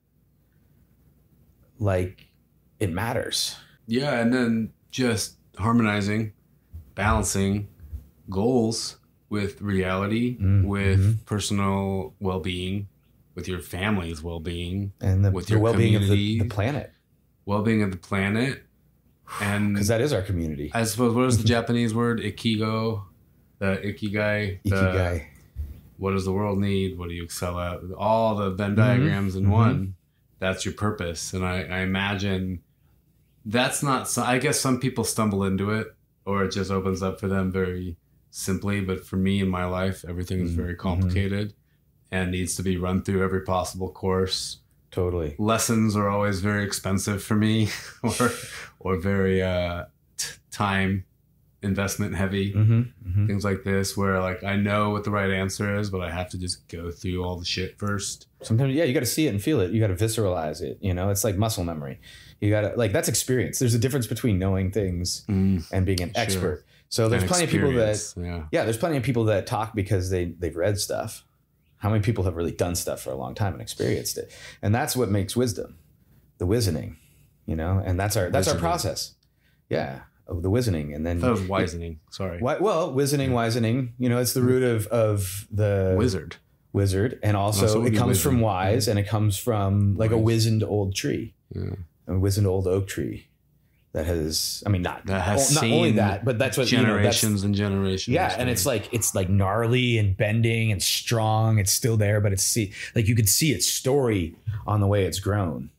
like it matters. Yeah, and then just harmonizing, balancing goals with reality, Mm, with mhm. personal well-being, with your family's well-being, And the, With the your well-being of the, community. the planet, well-being of the planet, and because that is our community. I suppose what is the Japanese word? Ikigo, the ikigai, the, Ikigai. what does the world need? What do you excel at? All the Venn Mhm, diagrams in mhm. one. That's your purpose. And I, I imagine that's not, so I guess some people stumble into it or it just opens up for them very simply. But for me in my life, everything is Mhm, very mhm. complicated and needs to be run through every possible course. Totally. Lessons are always very expensive for me or, or very uh, t- time investment heavy. Mm-hmm, mm-hmm. Things like this where like I know what the right answer is, but I have to just go through all the shit first. Sometimes, yeah, you got to see it and feel it. You got to visceralize it. You know, it's like muscle memory. You got to like that's experience. There's a difference between knowing things and being an Sure. expert. So there's And plenty of people that experience, yeah. yeah, there's plenty of people that talk because they they've read stuff. How many people have really done stuff for a long time and experienced it? And that's what makes wisdom, the wizening, you know. And that's our that's our Wizening. process. Yeah, of the wizening, and then That was wizening. Sorry. Wi- well, wizening, wizening. You know, it's the root of of the Wizard. wizard, and also, Also would it be comes from wizened. wise, and it comes from like a Wise. wizened old tree, Yeah. a wizened old oak tree that has. I mean, not That has not only seen that, but that's what you know, that's- Generations and generations. yeah, and it's like it's like gnarly and bending and strong. It's still there, but it's see like you could see its story on the way it's grown.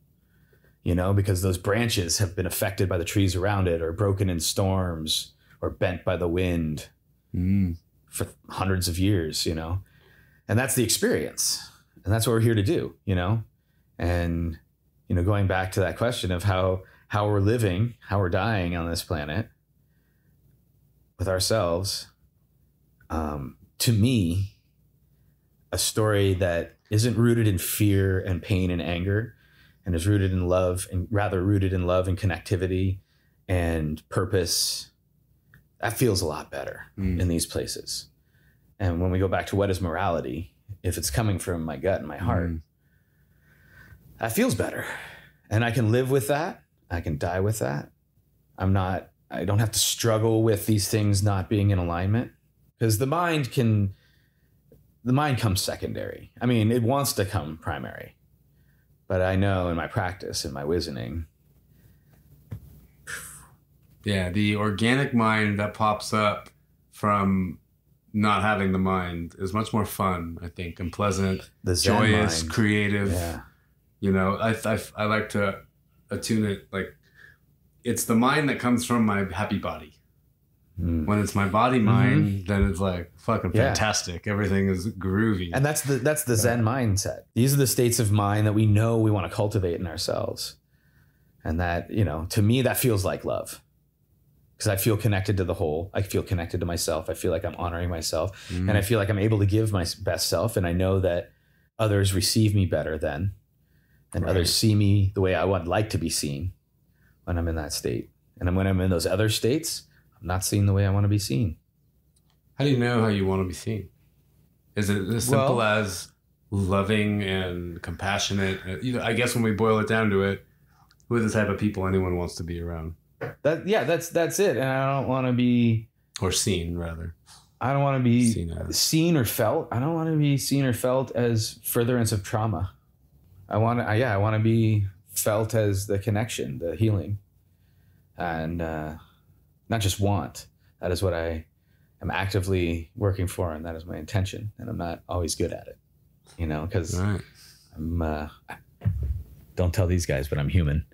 You know, because those branches have been affected by the trees around it, or broken in storms, or bent by the wind Mm. for hundreds of years. You know, and that's the experience, and that's what we're here to do. You know, and you know, going back to that question of how how we're living, how we're dying on this planet with ourselves. Um, to me, a story that isn't rooted in fear and pain and anger, and is rooted in love, and rather rooted in love and connectivity and purpose, that feels a lot better Mm. in these places. And when we go back to what is morality, if it's coming from my gut and my heart, Mm. that feels better. And I can live with that. I can die with that. I'm not, I don't have to struggle with these things not being in alignment, because the mind can, the mind comes secondary. I mean, it wants to come primary, but I know in my practice, in my wizening. Yeah, the organic mind that pops up from not having the mind is much more fun, I think, and pleasant, The Zen joyous, mind. creative. Yeah. You know, I, I, I like to attune it like it's the mind that comes from my happy body. Mm. When it's my body mind, mm-hmm. then it's like fucking fantastic. Yeah. Everything is groovy. And that's the that's the Zen mindset. These are the states of mind that we know we want to cultivate in ourselves. And that, you know, to me, that feels like love. Because I feel connected to the whole. I feel connected to myself. I feel like I'm honoring myself. Mm. And I feel like I'm able to give my best self. And I know that others receive me better then. And right. others see me the way I would like to be seen when I'm in that state. And when I'm in those other states, I'm not seen the way I want to be seen. How do you know how you want to be seen? Is it as simple well, as loving and compassionate? I guess when we boil it down to it, who are the type of people anyone wants to be around? That yeah, that's that's it. And I don't want to be or seen rather. I don't want to be seen, seen or felt. I don't want to be seen or felt as furtherance of trauma. I want to yeah, I want to be felt as the connection, the healing, and uh, not just want. That is what I am actively working for, and that is my intention. And I'm not always good at it, you know, because right. I'm. Uh, don't tell these guys, but I'm human.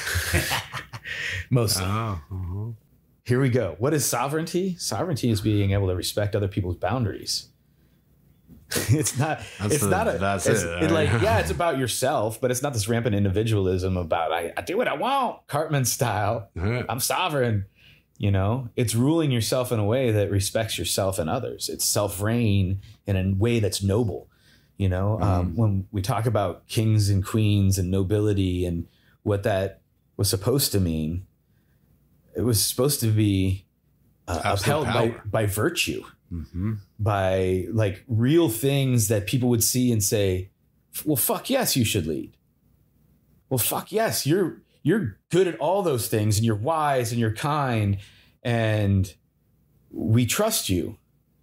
Mostly. Oh, uh-huh. Here we go. What is sovereignty? Sovereignty is being able to respect other people's boundaries. It's not. That's it's the, not a. That's it's, it. It like yeah, it's about yourself, but it's not this rampant individualism about I, I do what I want, Cartman style. Uh-huh. I'm sovereign. You know, it's ruling yourself in a way that respects yourself and others. It's self-reign in a way that's noble. You know, mm. um, when we talk about kings and queens and nobility and what that was supposed to mean, it was supposed to be uh, upheld by, by virtue, mm-hmm. by like real things that people would see and say, well, fuck yes, you should lead. Well, fuck yes, you're you're good at all those things and you're wise and you're kind and we trust you.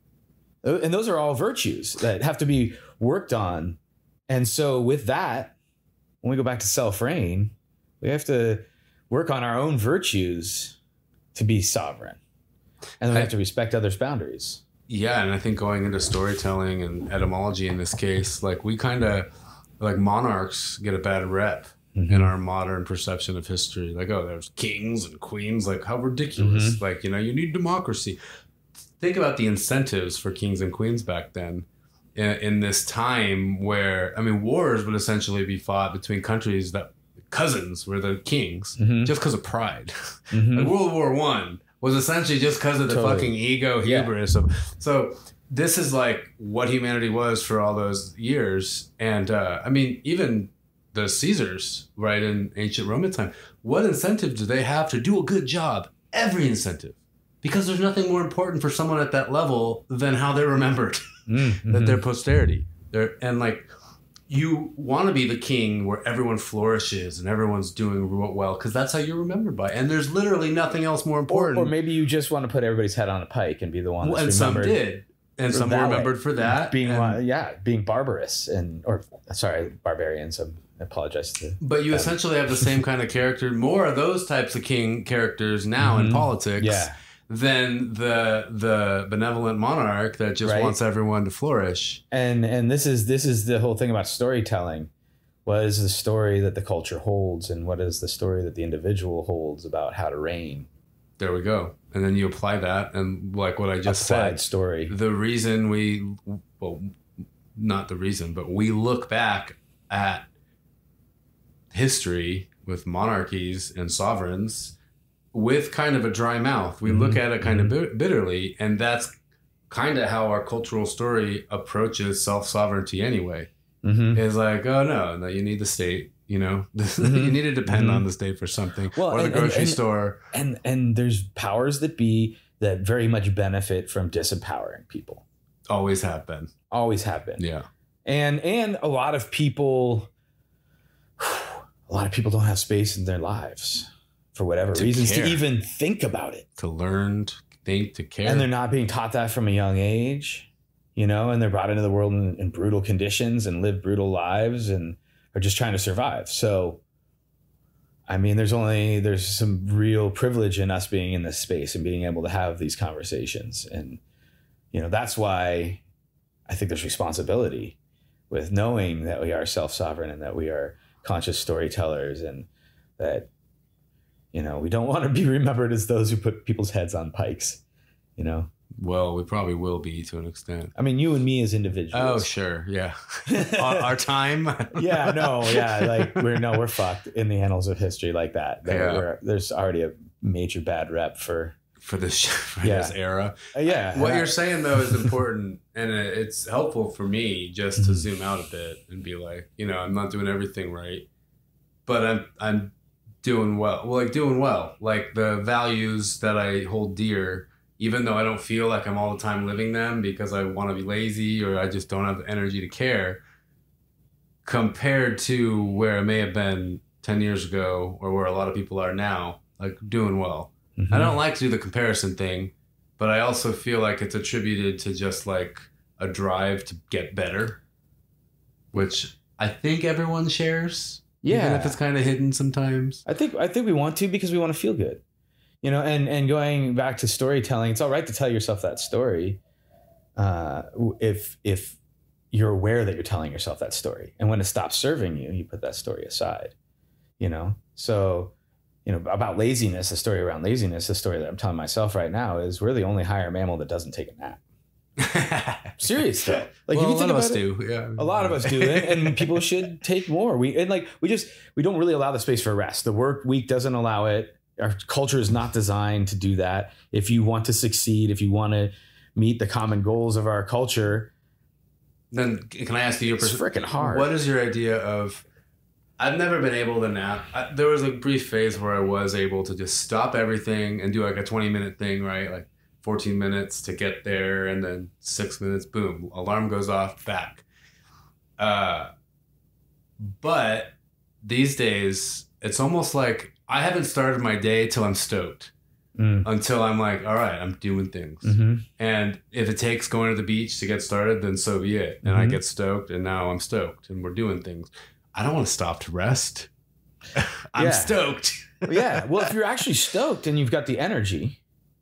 And those are all virtues that have to be worked on. And so with that, when we go back to self-reign, we have to work on our own virtues to be sovereign. And then we have to respect others' boundaries. Yeah, and I think going into storytelling and etymology in this case, like we kind of, like monarchs get a bad rep mm-hmm. in our modern perception of history. Like, oh, there's kings and queens. Like, how ridiculous. Mm-hmm. Like, you know, you need democracy. Think about the incentives for kings and queens back then. In, in this time where, I mean, wars would essentially be fought between countries that cousins were the kings mm-hmm. just because of pride. Mm-hmm. Like World War One was essentially just because of the totally. fucking ego hubris. Yeah. Of, so this is like what humanity was for all those years. And uh, I mean, even the Caesars, right, in ancient Roman time, what incentive do they have to do a good job? Every incentive. Because there's nothing more important for someone at that level than how they're remembered. Mm-hmm. That they're posterity. They're, and like, you want to be the king where everyone flourishes and everyone's doing well because that's how you're remembered by. And there's literally nothing else more important. Or, or maybe you just want to put everybody's head on a pike and be the one that's well, and remembered. Some did. And some were remembered way. for that. Being and, yeah, being barbarous and or sorry, barbarians. I apologize to. But you them. essentially have the same kind of character, more of those types of king characters now mm-hmm. in politics. Yeah. Than the the benevolent monarch that just right. wants everyone to flourish. And and this is this is the whole thing about storytelling. What is the story that the culture holds, and what is the story that the individual holds about how to reign? There we go. And then you apply that, and like what I just Applied said, story. The reason we, well, not the reason, but we look back at history with monarchies and sovereigns with kind of a dry mouth. We mm-hmm. look at it kind mm-hmm. of bitterly, and that's kind of how our cultural story approaches self-sovereignty anyway. Mm-hmm. It's like, oh, no, no, you need the state, you know? Mm-hmm. You need to depend mm-hmm. on the state for something, well, or and, the grocery and, and, store. And and there's powers that be that very much benefit from disempowering people. Always have been. Always have been. Yeah. And and a lot of people, a lot of people don't have space in their lives. For whatever to reasons, care. to even think about it. To learn, to think, to care. And they're not being taught that from a young age, you know, and they're brought into the world in, in brutal conditions and live brutal lives and are just trying to survive. So, I mean, there's only, there's some real privilege in us being in this space and being able to have these conversations. And, you know, that's why I think there's responsibility with knowing that we are self-sovereign and that we are conscious storytellers and that, you know, we don't want to be remembered as those who put people's heads on pikes. you know? Well, we probably will be to an extent. I mean, you and me as individuals. Oh, sure. Yeah. our, our time. yeah, no, yeah. Like we're, no, we're fucked in the annals of history like that. that Yeah. we're, there's already a major bad rep for, For this, for Yeah. this era. uh, yeah. What and you're I- saying, though, is important. And it- it's helpful for me just to zoom out a bit and be like, you know, I'm not doing everything right, but I'm, I'm doing well. Well, like doing well. Like the values that I hold dear, even though I don't feel like I'm all the time living them because I want to be lazy or I just don't have the energy to care, compared to where I may have been ten years ago or where a lot of people are now, like doing well. Mhm. I don't like to do the comparison thing, but I also feel like it's attributed to just like a drive to get better, which I think everyone shares. Yeah. Even if it's kind of hidden sometimes. I think I think we want to because we want to feel good, you know. And and going back to storytelling, it's all right to tell yourself that story, uh, if if you're aware that you're telling yourself that story, and when it stops serving you, you put that story aside, you know. So, you know, about laziness, the story around laziness, the story that I'm telling myself right now is we're the only higher mammal that doesn't take a nap. Serious though. Like Well, if you a think lot of us about it, do. Yeah, a lot of us do it, and people should take more. We and like we just we don't really allow the space for rest. The work week doesn't allow it. Our culture is not designed to do that. If you want to succeed, if you want to meet the common goals of our culture, Then can I ask you your it's pers- freaking hard. What is your idea of? I've never been able to nap. I, there was a brief phase where I was able to just stop everything and do like a twenty minute thing, right? Like fourteen minutes to get there, and then six minutes, boom, alarm goes off, back. Uh, but these days, it's almost like I haven't started my day till I'm stoked. Mm. Until I'm like, all right, I'm doing things. Mm-hmm. And if it takes going to the beach to get started, then so be it. And I Mhm. get stoked, and now I'm stoked, and we're doing things. I don't want to stop to rest. I'm Yeah. stoked. Yeah. Well, if you're actually stoked and you've got the energy,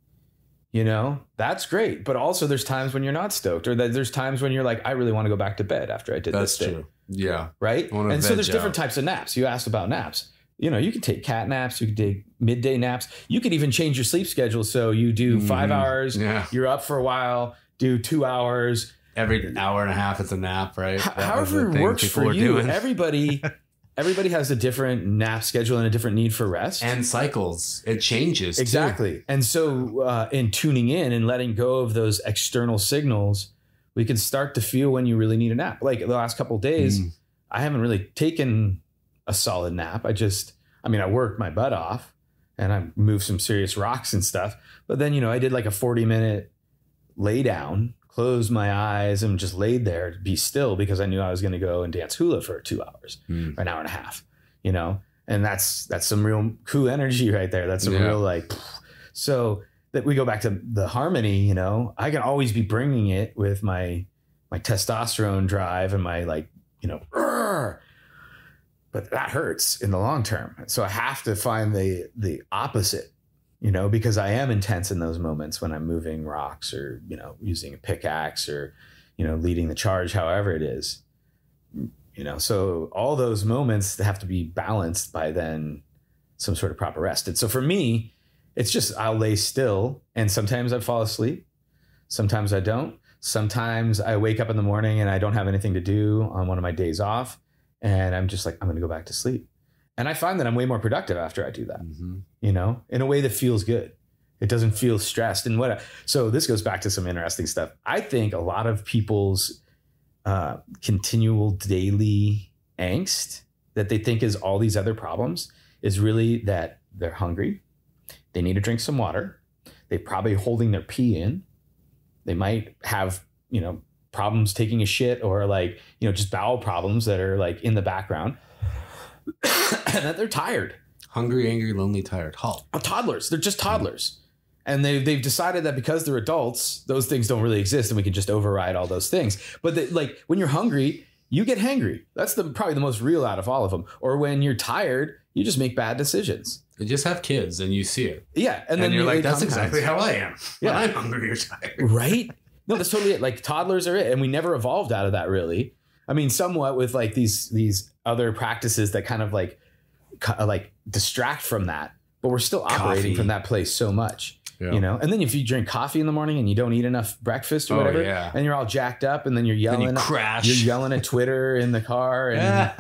you know, that's great. But also there's times when you're not stoked, or that there's times when you're like, I really want to go back to bed after I did That's this thing. true. Yeah. Right. I wanna And so veg there's different out. types of naps. You asked about naps. You know, you can take cat naps, you can take midday naps. You could even change your sleep schedule. So you do five Mhm. hours, Yeah. you're up for a while, do two hours. Every hour and a half is a nap, right? H- That was however the it thing works people for were you. doing. Everybody, everybody has a different nap schedule and a different need for rest. And cycles. It changes. too. Exactly. And so uh, in tuning in and letting go of those external signals, we can start to feel when you really need a nap. Like the last couple of days, Mm. I haven't really taken a solid nap. I just, I mean, I worked my butt off and I moved some serious rocks and stuff. But then, you know, I did like a forty minute lay down, closed my eyes and just laid there to be still because I knew I was going to go and dance hula for two hours Mm. or an hour and a half, you know? And that's, that's some real cool energy right there. That's some Yeah. real like, so that we go back to the harmony, you know, I can always be bringing it with my, my testosterone drive and my like, you know, "Arr!" but that hurts in the long term. So I have to find the, the opposite, you know, because I am intense in those moments when I'm moving rocks or, you know, using a pickaxe or, you know, leading the charge, however it is, you know, so all those moments have to be balanced by then some sort of proper rest. And so for me, it's just, I'll lay still and sometimes I fall asleep. Sometimes I don't. Sometimes I wake up in the morning and I don't have anything to do on one of my days off. And I'm just like, I'm going to go back to sleep. And I find that I'm way more productive after I do that, Mhm. you know, in a way that feels good. It doesn't feel stressed and what. So this goes back to some interesting stuff. I think a lot of people's uh, continual daily angst that they think is all these other problems is really that they're hungry. They need to drink some water. They're probably holding their pee in. They might have, you know, problems taking a shit or like, you know, just bowel problems that are like in the background and that they're tired. Hungry, angry, lonely, tired. Halt. Oh, toddlers. They're just toddlers. And they've, they've decided that because they're adults, those things don't really exist and we can just override all those things. But the, like when you're hungry, you get hangry. That's the probably the most real out of all of them. Or when you're tired, you just make bad decisions. You just have kids and you see it. Yeah. And, And, then you're you- like, it that's compounds. exactly how I am. Yeah. When I'm hungry or tired. Right? No, that's totally it. Like toddlers are it. And we never evolved out of that really. I mean, somewhat with like these these other practices that kind of like co- like distract from that, but we're still operating Coffee. from that place so much. Yeah. You know, and then if you drink coffee in the morning and you don't eat enough breakfast or whatever, oh, yeah. and you're all jacked up, and then you're yelling, then you crash. You're yelling at Twitter in the car, and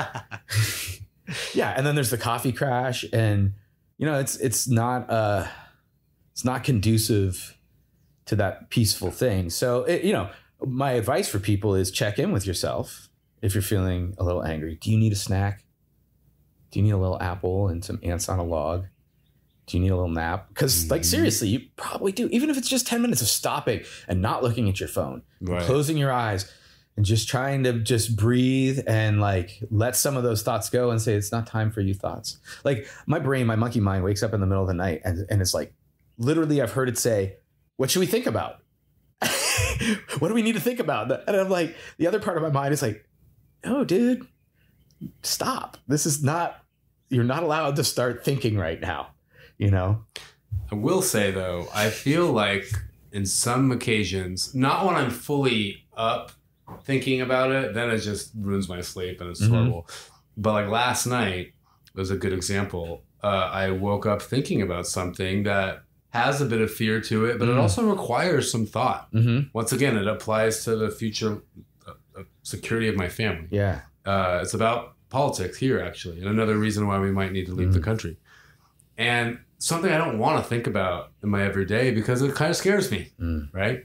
yeah, and then there's the coffee crash, and you know, it's it's not uh, it's not conducive to that peaceful thing. So it, you know, my advice for people is check in with yourself if you're feeling a little angry. Do you need a snack? Do you need a little apple and some ants on a log? Do you need a little nap? Because like, seriously, you probably do. Even if it's just ten minutes of stopping and not looking at your phone, right. closing your eyes and just trying to just breathe and like let some of those thoughts go and say, it's not time for you thoughts. Like my brain, my monkey mind wakes up in the middle of the night and, and it's like, literally, I've heard it say, what should we think about? What do we need to think about? And I'm like, the other part of my mind is like, oh, dude, stop. This is not, you're not allowed to start thinking right now. You know, I will say, though, I feel like in some occasions, not when I'm fully up thinking about it, then it just ruins my sleep and it's mm-hmm. horrible. But like last night was a good example. Uh, I woke up thinking about something that has a bit of fear to it, but mm-hmm. it also requires some thought. Mm-hmm. Once again, it applies to the future uh, security of my family. Yeah. Uh, it's about politics here, actually, and another reason why we might need to leave mm-hmm. the country. And something I don't want to think about in my everyday because it kind of scares me, mm. right?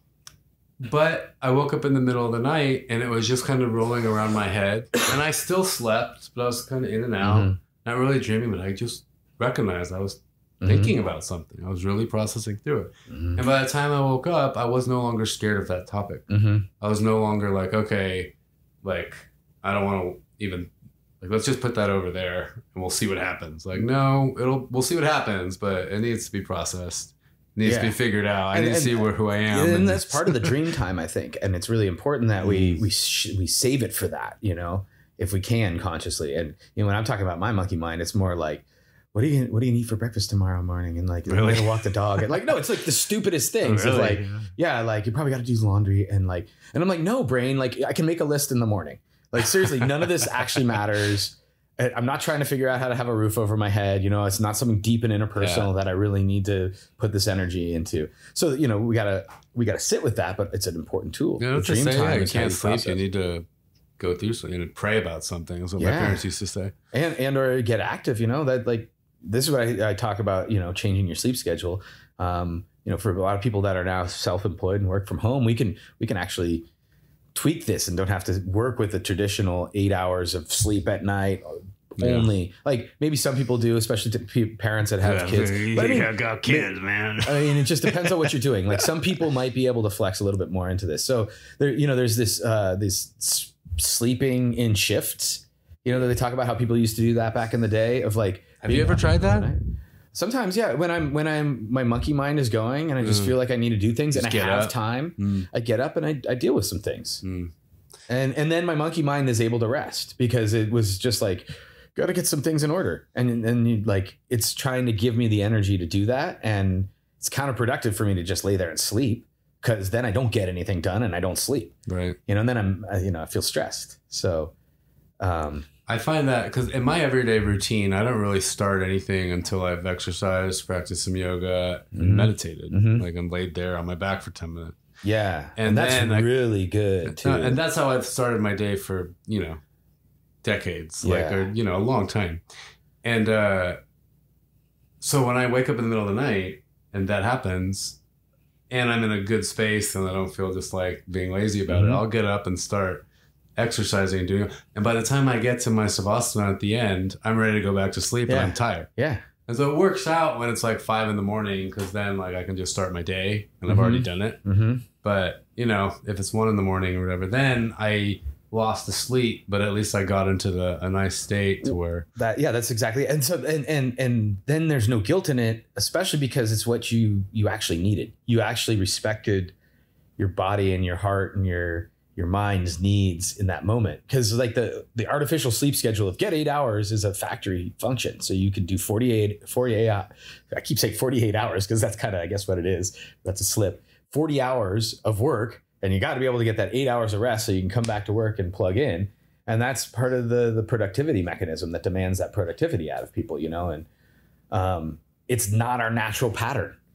But I woke up in the middle of the night and it was just kind of rolling around my head. And I still slept, but I was kind of in and out. Mm-hmm. Not really dreaming, but I just recognized I was mm-hmm. thinking about something. I was really processing through it. Mm-hmm. And by the time I woke up, I was no longer scared of that topic. Mm-hmm. I was no longer like, okay, like, I don't want to even... Like, let's just put that over there and we'll see what happens. Like, no, it'll we'll see what happens, but it needs to be processed. It needs yeah. to be figured out. I and, need to see where who I am. And, and that's part of the dream time, I think. And it's really important that we we sh- we save it for that, you know, if we can consciously. And you know, when I'm talking about my monkey mind, it's more like, what do you what do you need for breakfast tomorrow morning? And like, really? I'm gonna walk the dog. And like, no, it's like the stupidest things. Oh, really? Of like, yeah. yeah, like you probably got to do laundry and like, and I'm like, no, brain, like I can make a list in the morning. Like, seriously, none of this actually matters. I'm not trying to figure out how to have a roof over my head. You know, it's not something deep and interpersonal yeah. that I really need to put this energy into. So, you know, we gotta we gotta sit with that, but it's an important tool. Yeah, that's dream say, time yeah, you can't sleep. Process. You need to go through something and pray about something. That's what yeah. my parents used to say. And and or get active. You know, that like this is what I, I talk about. You know, changing your sleep schedule. Um, you know, for a lot of people that are now self-employed and work from home, we can we can actually tweak this and don't have to work with the traditional eight hours of sleep at night only. Yeah. Like maybe some people do, especially to parents that have yeah, kids. But I mean, I got kids, man. I mean, it just depends on what you're doing. Like some people might be able to flex a little bit more into this. So there, you know, there's this uh, this s- sleeping in shifts. You know, that they talk about how people used to do that back in the day. Of like, have you ever tried that? Sometimes, yeah. When I'm when I'm my monkey mind is going and I just mm. feel like I need to do things just and I have up. time, mm. I get up and I, I deal with some things, mm. and and then my monkey mind is able to rest because it was just like, got to get some things in order, and and you, like it's trying to give me the energy to do that, and it's counterproductive for me to just lay there and sleep because then I don't get anything done and I don't sleep, right? You know, and then I'm you know I feel stressed. So. Um, I find that because in my everyday routine, I don't really start anything until I've exercised, practiced some yoga, and mm-hmm. meditated. Mm-hmm. Like I'm laid there on my back for ten minutes. Yeah. And, and that's then really I, good too. And that's how I've started my day for, you know, decades, yeah. like, or, you know, a long time. And uh, so when I wake up in the middle of the night and that happens and I'm in a good space and I don't feel just like being lazy about mm-hmm. it, I'll get up and start exercising and doing it. And by the time I get to my Savasana at the end, I'm ready to go back to sleep yeah. and I'm tired. Yeah. And so it works out when it's like five in the morning because then like I can just start my day and I've mm-hmm. already done it. Mm-hmm. But, you know, if it's one in the morning or whatever, then I lost the sleep, but at least I got into the a nice state to where that yeah, that's exactly. And so and and and then there's no guilt in it, especially because it's what you you actually needed. You actually respected your body and your heart and your your mind's needs in that moment. Because like the, the artificial sleep schedule of get eight hours is a factory function. So you can do forty-eight, forty-eight, I keep saying forty-eight hours because that's kind of, I guess what it is. That's a slip. forty hours of work and you got to be able to get that eight hours of rest so you can come back to work and plug in. And that's part of the, the productivity mechanism that demands that productivity out of people, you know, and um, it's not our natural pattern.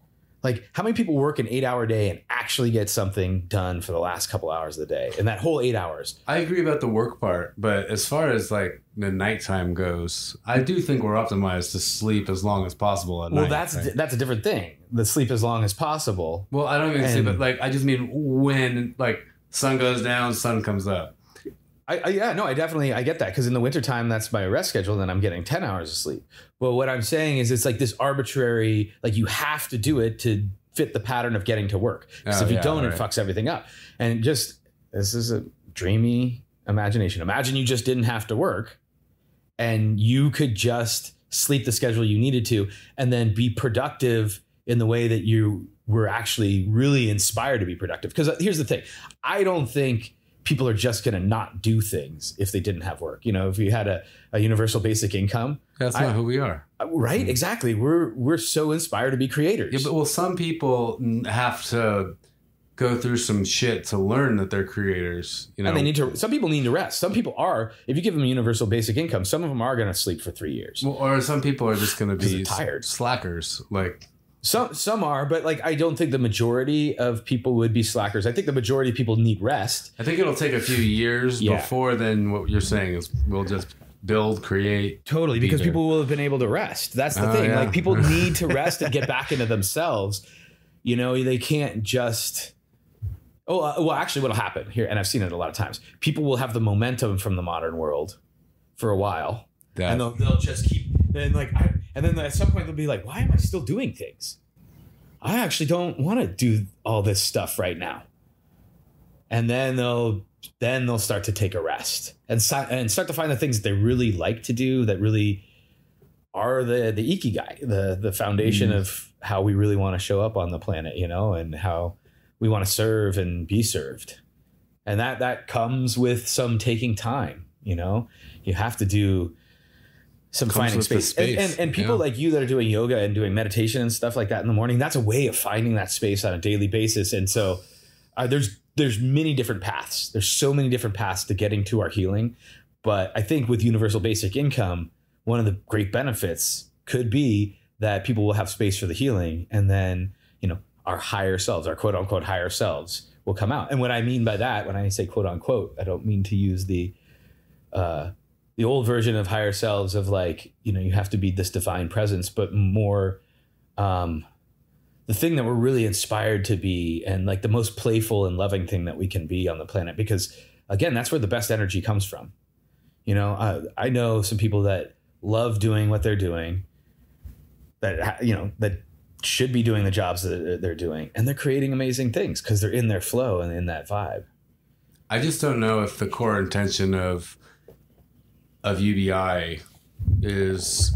Like, how many people work an eight hour day and actually get something done for the last couple hours of the day? And that whole eight hours. I agree about the work part, but as far as like the nighttime goes, I do think we're optimized to sleep as long as possible at well, night. Well, that's right? that's a different thing. The sleep as long as possible. Well, I don't even and, say, but like I just mean when like sun goes down, sun comes up. I, I yeah, no, I definitely I get that, because in the wintertime, that's my rest schedule, and I'm getting ten hours of sleep. But what I'm saying is, it's like this arbitrary, like you have to do it to fit the pattern of getting to work. Because oh, if you yeah, don't, right. it fucks everything up. And just this is a dreamy imagination. Imagine you just didn't have to work, and you could just sleep the schedule you needed to, and then be productive in the way that you were actually really inspired to be productive. Because here's the thing, I don't think people are just going to not do things if they didn't have work. You know, if you had a, a universal basic income, that's I, not who we are. Right. Mm-hmm. Exactly. We're, we're so inspired to be creators. Yeah, but well, some people have to go through some shit to learn that they're creators, you know, and they need to, some people need to rest. Some people are, if you give them a universal basic income, some of them are going to sleep for three years. Well, or some people are just going to be tired slackers. Like, Some some are, but like I don't think the majority of people would be slackers. I think the majority of people need rest. I think it'll take a few years yeah. before then what you're saying is we'll just build, create. Totally, because there. people will have been able to rest. That's the oh, thing. Yeah. Like people need to rest and get back into themselves. You know, they can't just. Oh, uh, well, actually, what'll happen here, and I've seen it a lot of times, people will have the momentum from the modern world for a while. That. And they'll, they'll just keep, and like, I, and then at some point they'll be like, why am I still doing things? I actually don't want to do all this stuff right now. And then they'll, then they'll start to take a rest and, and start to find the things that they really like to do, that really are the, the ikigai, the, the foundation mm. of how we really want to show up on the planet, you know, and how we want to serve and be served. And that, that comes with some taking time, you know, you have to do some finding space. space. And, and, and people yeah. like you that are doing yoga and doing meditation and stuff like that in the morning, that's a way of finding that space on a daily basis. And so uh, there's there's many different paths. There's so many different paths to getting to our healing. But I think with universal basic income, one of the great benefits could be that people will have space for the healing. And then, you know, our higher selves, our quote unquote higher selves will come out. And what I mean by that, when I say quote unquote, I don't mean to use the uh the old version of higher selves of like, you know, you have to be this divine presence, but more um, the thing that we're really inspired to be, and like the most playful and loving thing that we can be on the planet. Because again, that's where the best energy comes from. You know, I, I know some people that love doing what they're doing, that, you know, that should be doing the jobs that they're doing, and they're creating amazing things because they're in their flow and in that vibe. I just don't know if the core intention of of U B I is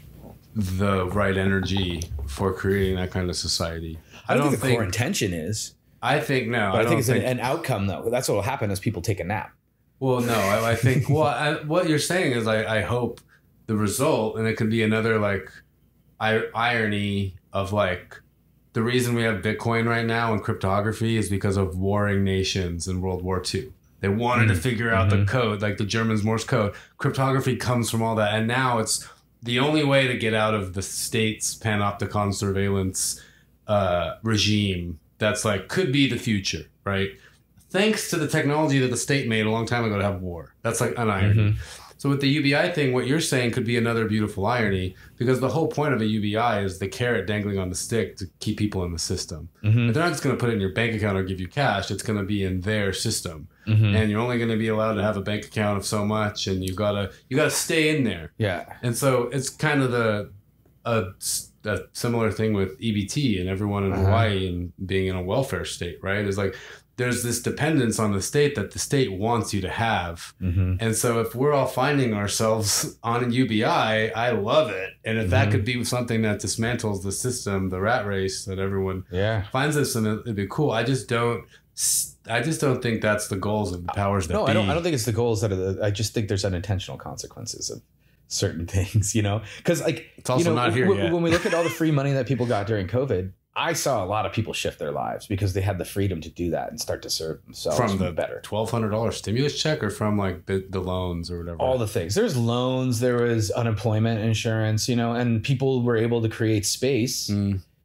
the right energy for creating that kind of society. I don't, I don't think the think, core intention is. I think no. But I, I think it's think, an, an outcome though. That's what will happen as people take a nap. Well, no, I, I think well, I, what you're saying is I, I hope the result, and it could be another like I, irony of like the reason we have Bitcoin right now and cryptography is because of warring nations in World War Two. They wanted mm-hmm. to figure out mm-hmm. the code, like the Germans' Morse code. Cryptography comes from all that. And now it's the only way to get out of the state's panopticon surveillance uh, regime that's like, could be the future, right? Thanks to the technology that the state made a long time ago to have war. That's like an irony. Mm-hmm. So with the U B I thing, what you're saying could be another beautiful irony, because the whole point of a U B I is the carrot dangling on the stick to keep people in the system. Mm-hmm. But they're not just going to put it in your bank account or give you cash. It's going to be in their system. Mm-hmm. And you're only going to be allowed to have a bank account of so much, and you gotta you gotta stay in there. Yeah. And so it's kind of the a, a similar thing with E B T and everyone in uh-huh. Hawaii and being in a welfare state, right? It's like there's this dependence on the state that the state wants you to have. Mm-hmm. And so if we're all finding ourselves on a U B I, I love it. And if mm-hmm. that could be something that dismantles the system, the rat race that everyone yeah. finds this, and it'd be cool. I just don't, I just don't think that's the goals of the powers that no, be. I don't, I don't think it's the goals that are the, I just think there's unintentional consequences of certain things, you know, because like, it's also you know, not here w- yet. When we look at all the free money that people got during COVID, I saw a lot of people shift their lives because they had the freedom to do that and start to serve themselves from the better. twelve hundred dollars stimulus check, or from like the, the loans or whatever? All the things. There's loans, there was unemployment insurance, you know, and people were able to create space mm.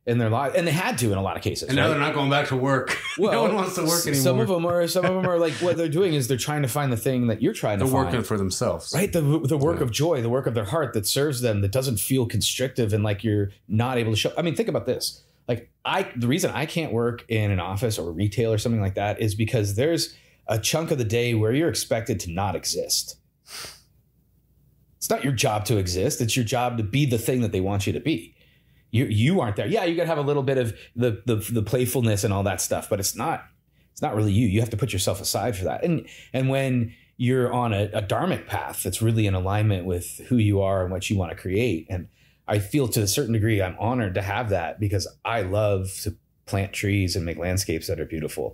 in their life, and they had to in a lot of cases. And now right? they're not going back to work. Well, no one wants to work anymore. Some of them are. Some of them are like what they're doing is they're trying to find the thing that you're trying they're to find. working for themselves, right? The the work Yeah. of joy, the work of their heart that serves them, that doesn't feel constrictive and like you're not able to show. I mean, think about this. Like I, the reason I can't work in an office or retail or something like that is because there's a chunk of the day where you're expected to not exist. It's not your job to exist. It's your job to be the thing that they want you to be. You you aren't there. Yeah, you got to have a little bit of the, the the playfulness and all that stuff, but it's not it's not really you. You have to put yourself aside for that. And and when you're on a, a dharmic path that's really in alignment with who you are and what you want to create, and I feel to a certain degree I'm honored to have that because I love to plant trees and make landscapes that are beautiful.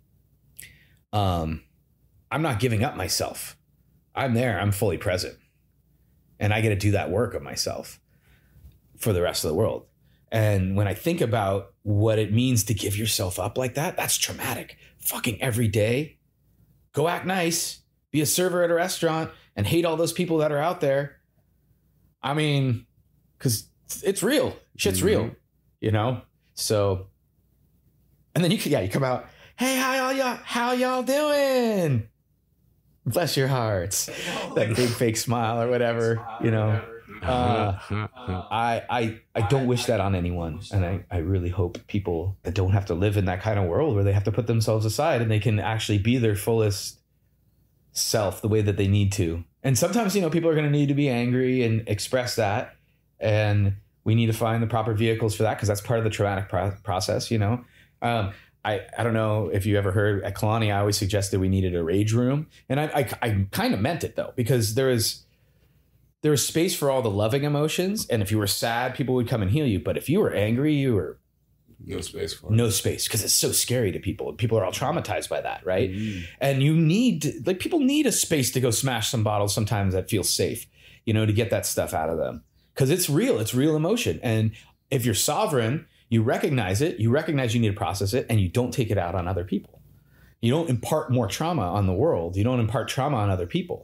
Um, I'm not giving up myself. I'm there. I'm fully present, and I get to do that work of myself for the rest of the world. And when I think about what it means to give yourself up like that, that's traumatic. Fucking every day, go act nice, be a server at a restaurant and hate all those people that are out there. I mean, because it's real. Shit's mm-hmm. real, you know? So, and then you can, yeah, you come out, hey, how y'all, how y'all doing? Bless your hearts. That big fake smile or whatever, you know? Uh, I, I, I don't wish that on anyone. And I, I really hope people that don't have to live in that kind of world where they have to put themselves aside and they can actually be their fullest self the way that they need to. And sometimes, you know, people are going to need to be angry and express that. And we need to find the proper vehicles for that because that's part of the traumatic pro- process, you know? Um, I, I don't know if you ever heard at Kalani, I always suggested we needed a rage room. And I, I, I kind of meant it though, because there is, there was space for all the loving emotions. And if you were sad, people would come and heal you. But if you were angry, you were no space for it. No space because it's so scary to people. People are all traumatized by that, right? Mm. And you need, like, people need a space to go smash some bottles sometimes that feels safe, you know, to get that stuff out of them. Because it's real. It's real emotion. And if you're sovereign, you recognize it. You recognize you need to process it, and you don't take it out on other people. You don't impart more trauma on the world. You don't impart trauma on other people.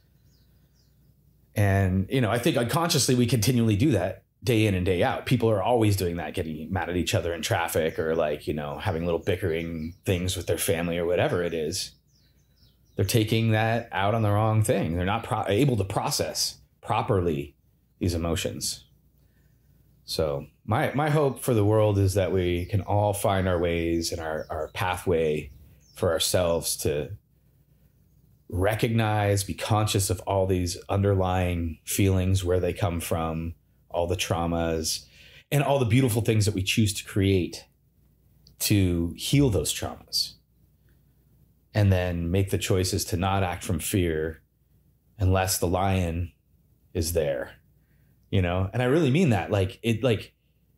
And, you know, I think unconsciously we continually do that day in and day out. People are always doing that, getting mad at each other in traffic or like, you know, having little bickering things with their family or whatever it is. They're taking that out on the wrong thing. They're not pro- able to process properly these emotions. So my my hope for the world is that we can all find our ways and our, our pathway for ourselves to recognize, be conscious of all these underlying feelings, where they come from, all the traumas, and all the beautiful things that we choose to create to heal those traumas. And then make the choices to not act from fear unless the lion is there, you know? And I really mean that. Like, it, like,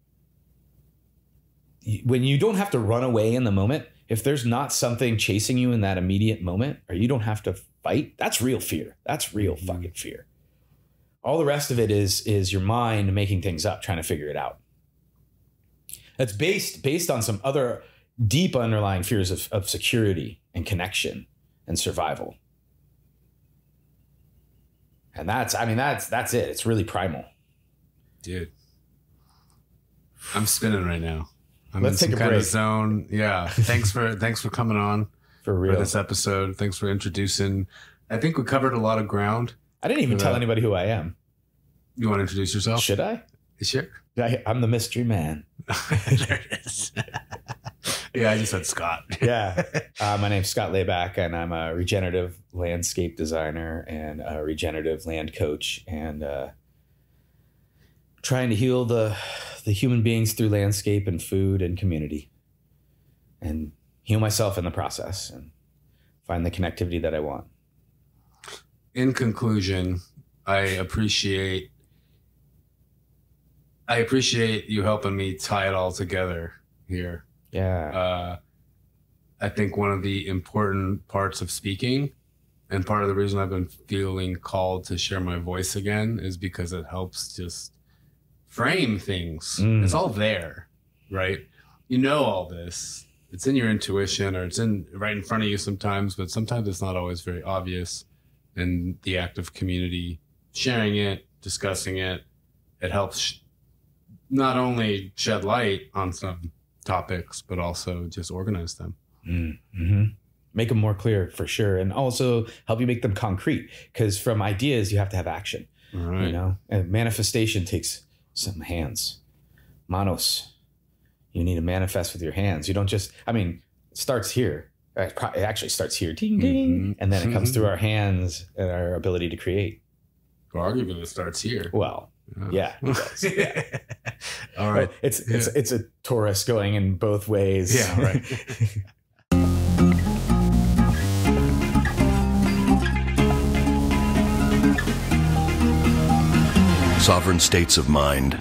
when you don't have to run away in the moment, if there's not something chasing you in that immediate moment, or you don't have to fight, that's real fear. That's real fucking fear. All the rest of it is is your mind making things up, trying to figure it out. That's based based on some other deep underlying fears of, of security and connection and survival. And that's, I mean, that's that's it. It's really primal. Dude, I'm spinning right now. I'm Let's in take some a kind break. of zone. Yeah. Thanks for thanks for coming on For for real. this episode. Thanks for introducing. I think we covered a lot of ground. I didn't even for tell that. anybody who I am. You want to introduce yourself? Should I? Sure. I I'm the mystery man. There it is. Yeah, I just said Scott. Yeah. Uh, my name's Scott Layback, and I'm a regenerative landscape designer and a regenerative land coach, and uh, trying to heal the the human beings through landscape and food and community, and heal myself in the process and find the connectivity that I want. In conclusion, I appreciate I appreciate you helping me tie it all together here. Yeah. Uh, I think one of the important parts of speaking, and part of the reason I've been feeling called to share my voice again, is because it helps just frame things. Mm. It's all there, right? You know all this. It's in your intuition, or it's in right in front of you sometimes, but sometimes it's not always very obvious. And the act of community, sharing it, discussing it, it helps sh- not only shed light on some topics, but also just organize them. Mm-hmm. Make them more clear for sure. And also help you make them concrete, because from ideas, you have to have action. All right. You know, and manifestation takes some hands. Manos. You need to manifest with your hands. You don't just, I mean, it starts here. It actually starts here. Ding, ding. Mm-hmm. And then it comes through our hands and our ability to create. Or arguably it starts here. Well, oh. yeah, it does. Yeah. All right. It's, it's, yeah. it's a Taurus going in both ways. Yeah, right. Sovereign States of Mind.